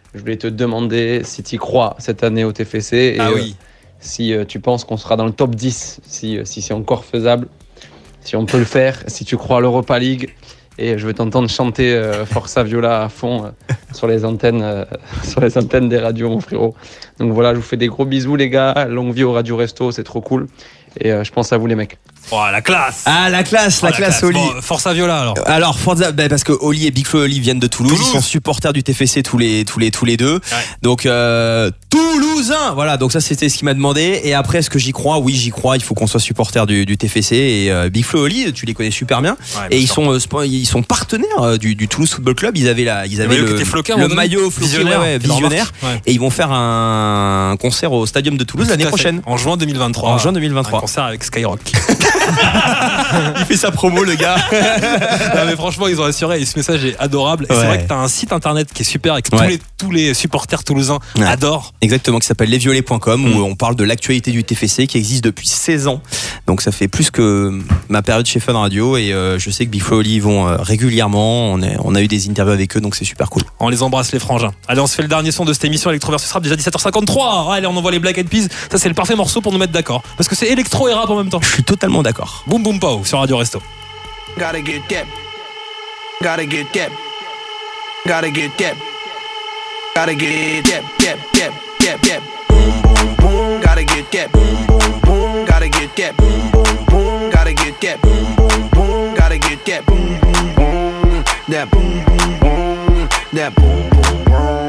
je voulais te demander si tu crois cette année au T F C et Ah euh, oui. si euh, tu penses qu'on sera dans le top dix, si, euh, si c'est encore faisable, si on peut le faire, si tu crois à l'Europa League. Et je veux t'entendre chanter euh, Forza Viola à fond euh, sur les antennes, euh, sur les antennes des radios, mon frérot. Donc voilà, je vous fais des gros bisous, les gars. Longue vie au Radio Resto, c'est trop cool. Et euh, je pense à vous, les mecs. Oh, la classe. Ah, la classe, Oh, la classe, Oli. Bon, Forza Viola alors. Alors Forza, bah, parce que Oli et Big Flo et Oli viennent de Toulouse, Toulouse. ils sont supporters du T F C tous les tous les tous les deux. Ouais. Donc euh, Toulousain, voilà. Donc ça c'était ce qu'il m'a demandé. Et après, est-ce que j'y crois? Oui, j'y crois. Il faut qu'on soit supporter du, du T F C. Et euh, Big Flo et Oli, tu les connais super bien. Ouais, et bien ils sûr. sont euh, spo- ils sont partenaires euh, du, du Toulouse Football Club. Ils avaient la ils avaient maillot qui le, était floqué à un le moment donné. maillot floqué, Visionnaire, ouais, ouais, c'est leur visionnaire. marque. Ouais. Et ils vont faire un concert au Stadium de Toulouse l'année Tout à fait. prochaine. En juin deux mille vingt-trois. En juin deux mille vingt-trois. Un concert avec Skyrock. Il fait sa promo, le gars. Non, mais franchement, ils ont assuré et ce message est adorable. Et Ouais. c'est vrai que t'as un site internet qui est super et que tous, Ouais. les, tous les supporters toulousains Ouais. adorent. Exactement, qui s'appelle lesviolets point com Mm. où on parle de l'actualité du T F C qui existe depuis seize ans. Donc ça fait plus que ma période chez Fun Radio et euh, je sais que Big Flo et Oli y vont euh, régulièrement. On, est, on a eu des interviews avec eux donc c'est super cool. On les embrasse, les frangins. Allez, on se fait le dernier son de cette émission Electro versus Rap, déjà dix-sept heures cinquante-trois. Oh, allez, on envoie les Black Eyed Peas. Ça, c'est le parfait morceau pour nous mettre d'accord. Parce que c'est électro et rap en même temps. Je suis totalement d'accord. Boum boum pow sur Radio Resto. Gotta get that. Gotta get that. Gotta get that. Gotta get that. That. That. That. That. Boom boom boom. Gotta get that. Boom boom boom. Gotta get that. Boom boom boom. Gotta get that. Boom boom boom. Gotta get that. Boom boom boom. That boom boom boom. That boom boom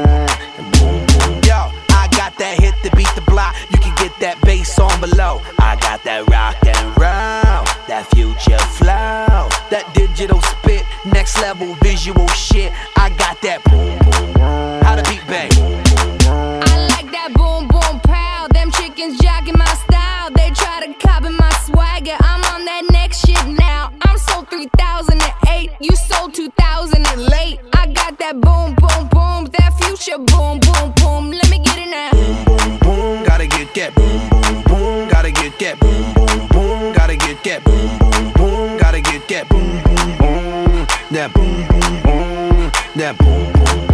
boom. Yo, I got that hit to beat the block. You can get that bass on below. I got that rock and roll, that future flow, that digital spit, next level visual shit. I got that boom boom boom. How to beat bang. I like that boom boom pow. Them chickens jacking my style. They try to copy my swagger. I'm on that next shit now. I'm sold three thousand eight. You sold two thousand and late. I got that boom boom boom. That future boom boom boom. Let me get it now. Boom boom boom. Gotta get that boom boom boom. Gotta get that boom boom boom. Gotta get that boom boom boom. Gotta get that boom boom boom. That boom boom boom. That boom boom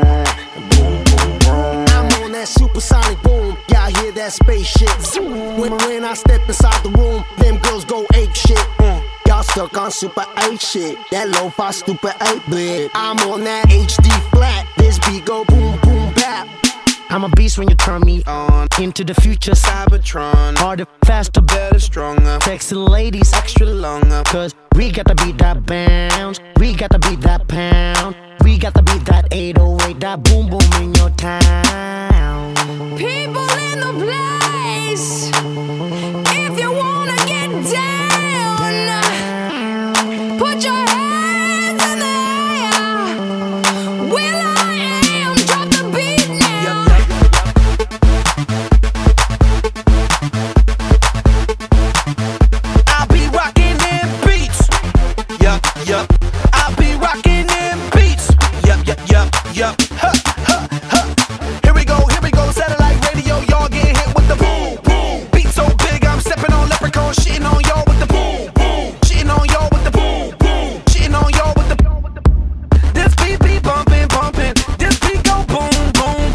boom. I'm on that supersonic boom. Y'all hear that spaceship? Zoom. When, when I step inside the room, them girls go ape shit. Mm. Y'all stuck on super eight shit. That lo-fi stupid eight bit. I'm on that H D flat. This beat go boom boom bap. I'm a beast when you turn me on. Into the future, Cybertron. Harder, faster, better, stronger. Sexy ladies, extra longer. Cause we got to beat that bounce. We got to beat that pound. We got to beat that eight oh eight. That boom boom in your town. People in the place. If you wanna get down, put your hands in the air. Will I am, drop the beat now. I'll be rocking them beats. Yup, yup. I'll be rocking them beats. Yup, yup, yup, yup. Huh, huh, huh. Here we go, here we go. Satellite radio, y'all get hit with the boom, boom. Beat so big, I'm stepping on leprechaun, shitting on y'all with the boom, boom. Shitting on y'all with the boom, boom. Shitting on y'all with the. This beat be bumping, bumping. This beat go boom, boom.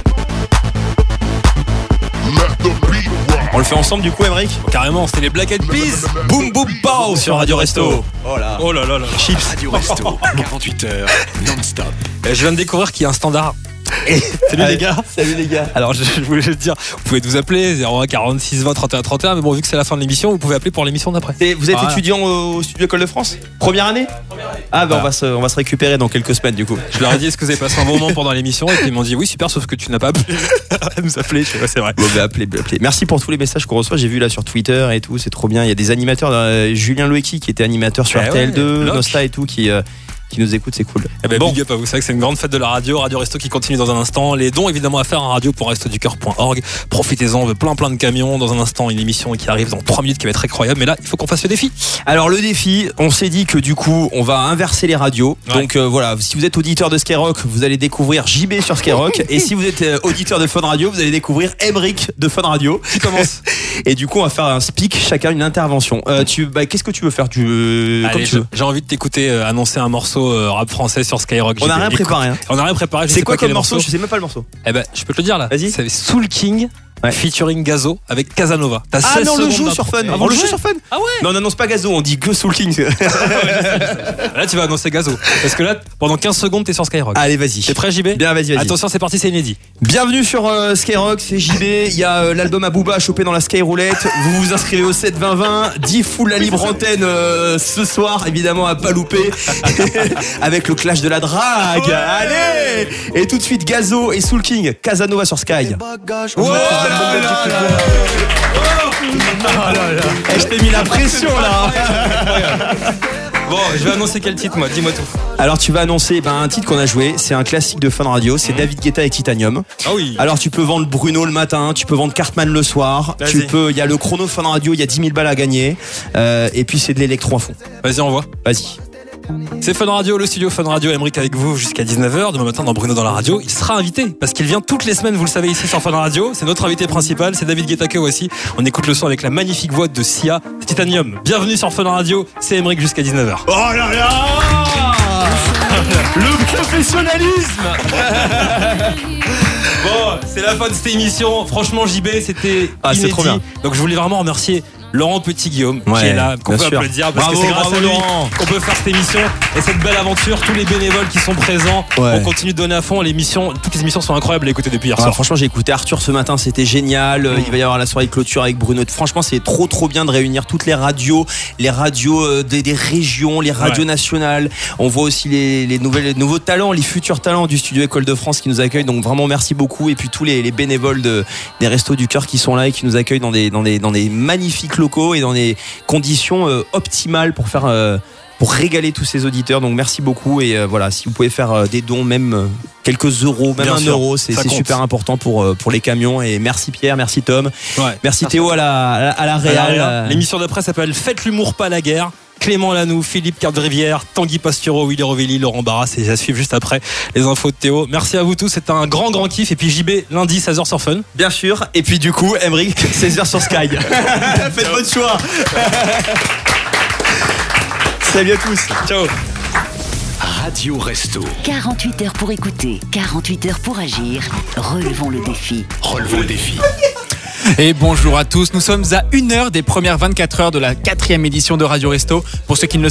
Let the beat rock. On le fait ensemble du coup, Emric? Carrément, c'était les Black Eyed Peas. Boom boom pow sur Radio Resto. Oh là. Oh là là là. Chips. Radio Resto, quarante-huit heures, non-stop. Je viens de découvrir qu'il y a un standard. Salut les gars. Salut les gars. Alors je, je voulais te dire, vous pouvez nous appeler zéro un quarante-six vingt trente et un trente et un, mais bon vu que c'est la fin de l'émission, vous pouvez appeler pour l'émission d'après. Et vous êtes Voilà. étudiant au studio École de France? Première année? Ah bah on va se, on va se récupérer dans quelques semaines du coup. Je leur ai dit est-ce que vous avez passé un bon moment pendant l'émission et puis ils m'ont dit oui super sauf que tu n'as pas appelé à nous appeler. Je sais pas, c'est vrai. Bon bah appelez, appelez. Merci pour tous les messages qu'on reçoit. J'ai vu là sur Twitter et tout, c'est trop bien. Il y a des animateurs, euh, Julien Loeki qui était animateur sur Eh R T L deux, ouais, Locke. Nosta et tout qui euh, qui nous écoute, c'est cool. Eh ben, Bon. big up à vous, c'est vrai que c'est une grande fête de la radio, Radio Resto qui continue dans un instant. Les dons évidemment à faire à radio pour restoducoeur point org. Profitez-en, on veut plein plein de camions. Dans un instant, une émission qui arrive dans trois minutes qui va être incroyable. Mais là, il faut qu'on fasse le défi. Alors le défi, on s'est dit que du coup, on va inverser les radios. Ouais. Donc euh, voilà, si vous êtes auditeur de Skyrock, vous allez découvrir J B sur Skyrock. Et si vous êtes euh, auditeur de Fun Radio, vous allez découvrir Emric de Fun Radio. Qui commence? Et du coup, on va faire un speak, chacun une intervention. Euh, tu, bah, qu'est-ce que tu veux faire? Tu veux, comme Allez, tu veux. j'ai envie de t'écouter euh, annoncer un morceau show euh, rap français sur Skyrock. On n'a J B. rien Écoute, préparé. Hein. On n'a rien préparé. je C'est sais quoi pas quel comme morceau? Je sais même pas le morceau. Eh ben, je peux te le dire là. Vas-y. C'est Soul King. Ouais. Featuring Gazo avec Casanova. T'as Ah seize non, le secondes joue d'intro. sur Fun. Ah, On le joue sur Fun. Ah ouais. Non, on n'annonce pas Gazo, on dit que Soul King. Là, tu vas annoncer Gazo. Parce que là, pendant quinze secondes, t'es sur Skyrock. Allez, vas-y. T'es prêt, J B? Bien, vas-y, vas-y. Attention, c'est parti, c'est inédit. Bienvenue sur euh, Skyrock, c'est J B. Il y a euh, l'album Abooba à choper dans la Skyroulette. Vous vous inscrivez au sept vingt vingt. dix full la libre antenne euh, ce soir, évidemment, à pas louper. Avec le clash de la drague. Ouais. Allez. Et tout de suite, Gazo et Soul King. Casanova sur Sky. Oh là là là là. Oh là là. Eh, je t'ai mis la pression là. Bon, je vais annoncer quel titre, moi, dis-moi tout. Alors tu vas annoncer ben, un titre qu'on a joué, c'est un classique de Fun Radio, c'est mmh. David Guetta avec Titanium. Ah oui. Alors tu peux vendre Bruno le matin, tu peux vendre Cartman le soir, Vas-y. tu peux, il y a le chrono Fun Radio, il y a dix mille balles à gagner, euh, et puis c'est de l'électro à fond. Vas-y, envoie. Vas-y. C'est Fun Radio, le studio Fun Radio, Emric avec vous jusqu'à dix-neuf heures. Demain matin dans Bruno dans la radio, il sera invité parce qu'il vient toutes les semaines, vous le savez, ici sur Fun Radio. C'est notre invité principal, c'est David Guetta aussi. On écoute le son avec la magnifique voix de Sia, Titanium. Bienvenue sur Fun Radio, c'est Emric jusqu'à dix-neuf heures. Oh là là. Le professionnalisme. Bon, c'est la fin de cette émission. Franchement, J B, c'était ah, inédit. C'est trop bien. Donc je voulais vraiment remercier Laurent Petit-Guillaume ouais, qui est là, qu'on peut sûr. applaudir parce bravo, que c'est grâce bravo, à lui Laurent. qu'on peut faire cette émission et cette belle aventure. Tous les bénévoles qui sont présents, ouais. On continue de donner à fond. L'émission, toutes les émissions sont incroyables à écouter depuis hier ah, soir. Franchement, j'ai écouté Arthur ce matin, c'était génial. Mmh. Il va y avoir la soirée clôture avec Bruno. Franchement, c'est trop trop bien de réunir toutes les radios, les radios des, des régions, les radios ouais. nationales. On voit aussi les, les, nouvelles, les nouveaux talents, les futurs talents du studio École de France qui nous accueillent. Donc vraiment merci beaucoup. Et puis tous les, les bénévoles de, des Restos du Cœur qui sont là et qui nous accueillent dans des, dans des, dans des magnifiques locaux et dans des conditions euh, optimales pour faire euh, pour régaler tous ces auditeurs. Donc merci beaucoup et euh, voilà, si vous pouvez faire euh, des dons, même euh, quelques euros, même Bien un sûr, euro, c'est, c'est super important pour euh, pour les camions. Et merci Pierre, merci Tom, ouais, merci Théo à la à la, à la réal. Euh... L'émission d'après s'appelle Faites l'humour pas la guerre. Clément Lanoux, Philippe Carte-Rivière, Tanguy Pastureau, Willy Rovelli, Laurent Barras et à suivre juste après les infos de Théo. Merci à vous tous, c'est un grand grand kiff. Et puis J B lundi seize heures sur Fun. Bien sûr. Et puis du coup Emric seize heures sur Sky. Faites votre choix. Salut à tous. Ciao. Radio Resto. quarante-huit heures pour écouter, quarante-huit heures pour agir. Relevons le défi. Relevons le défi. Et bonjour à tous, nous sommes à une heure des premières vingt-quatre heures de la quatrième édition de Radio Resto. Pour ceux qui ne le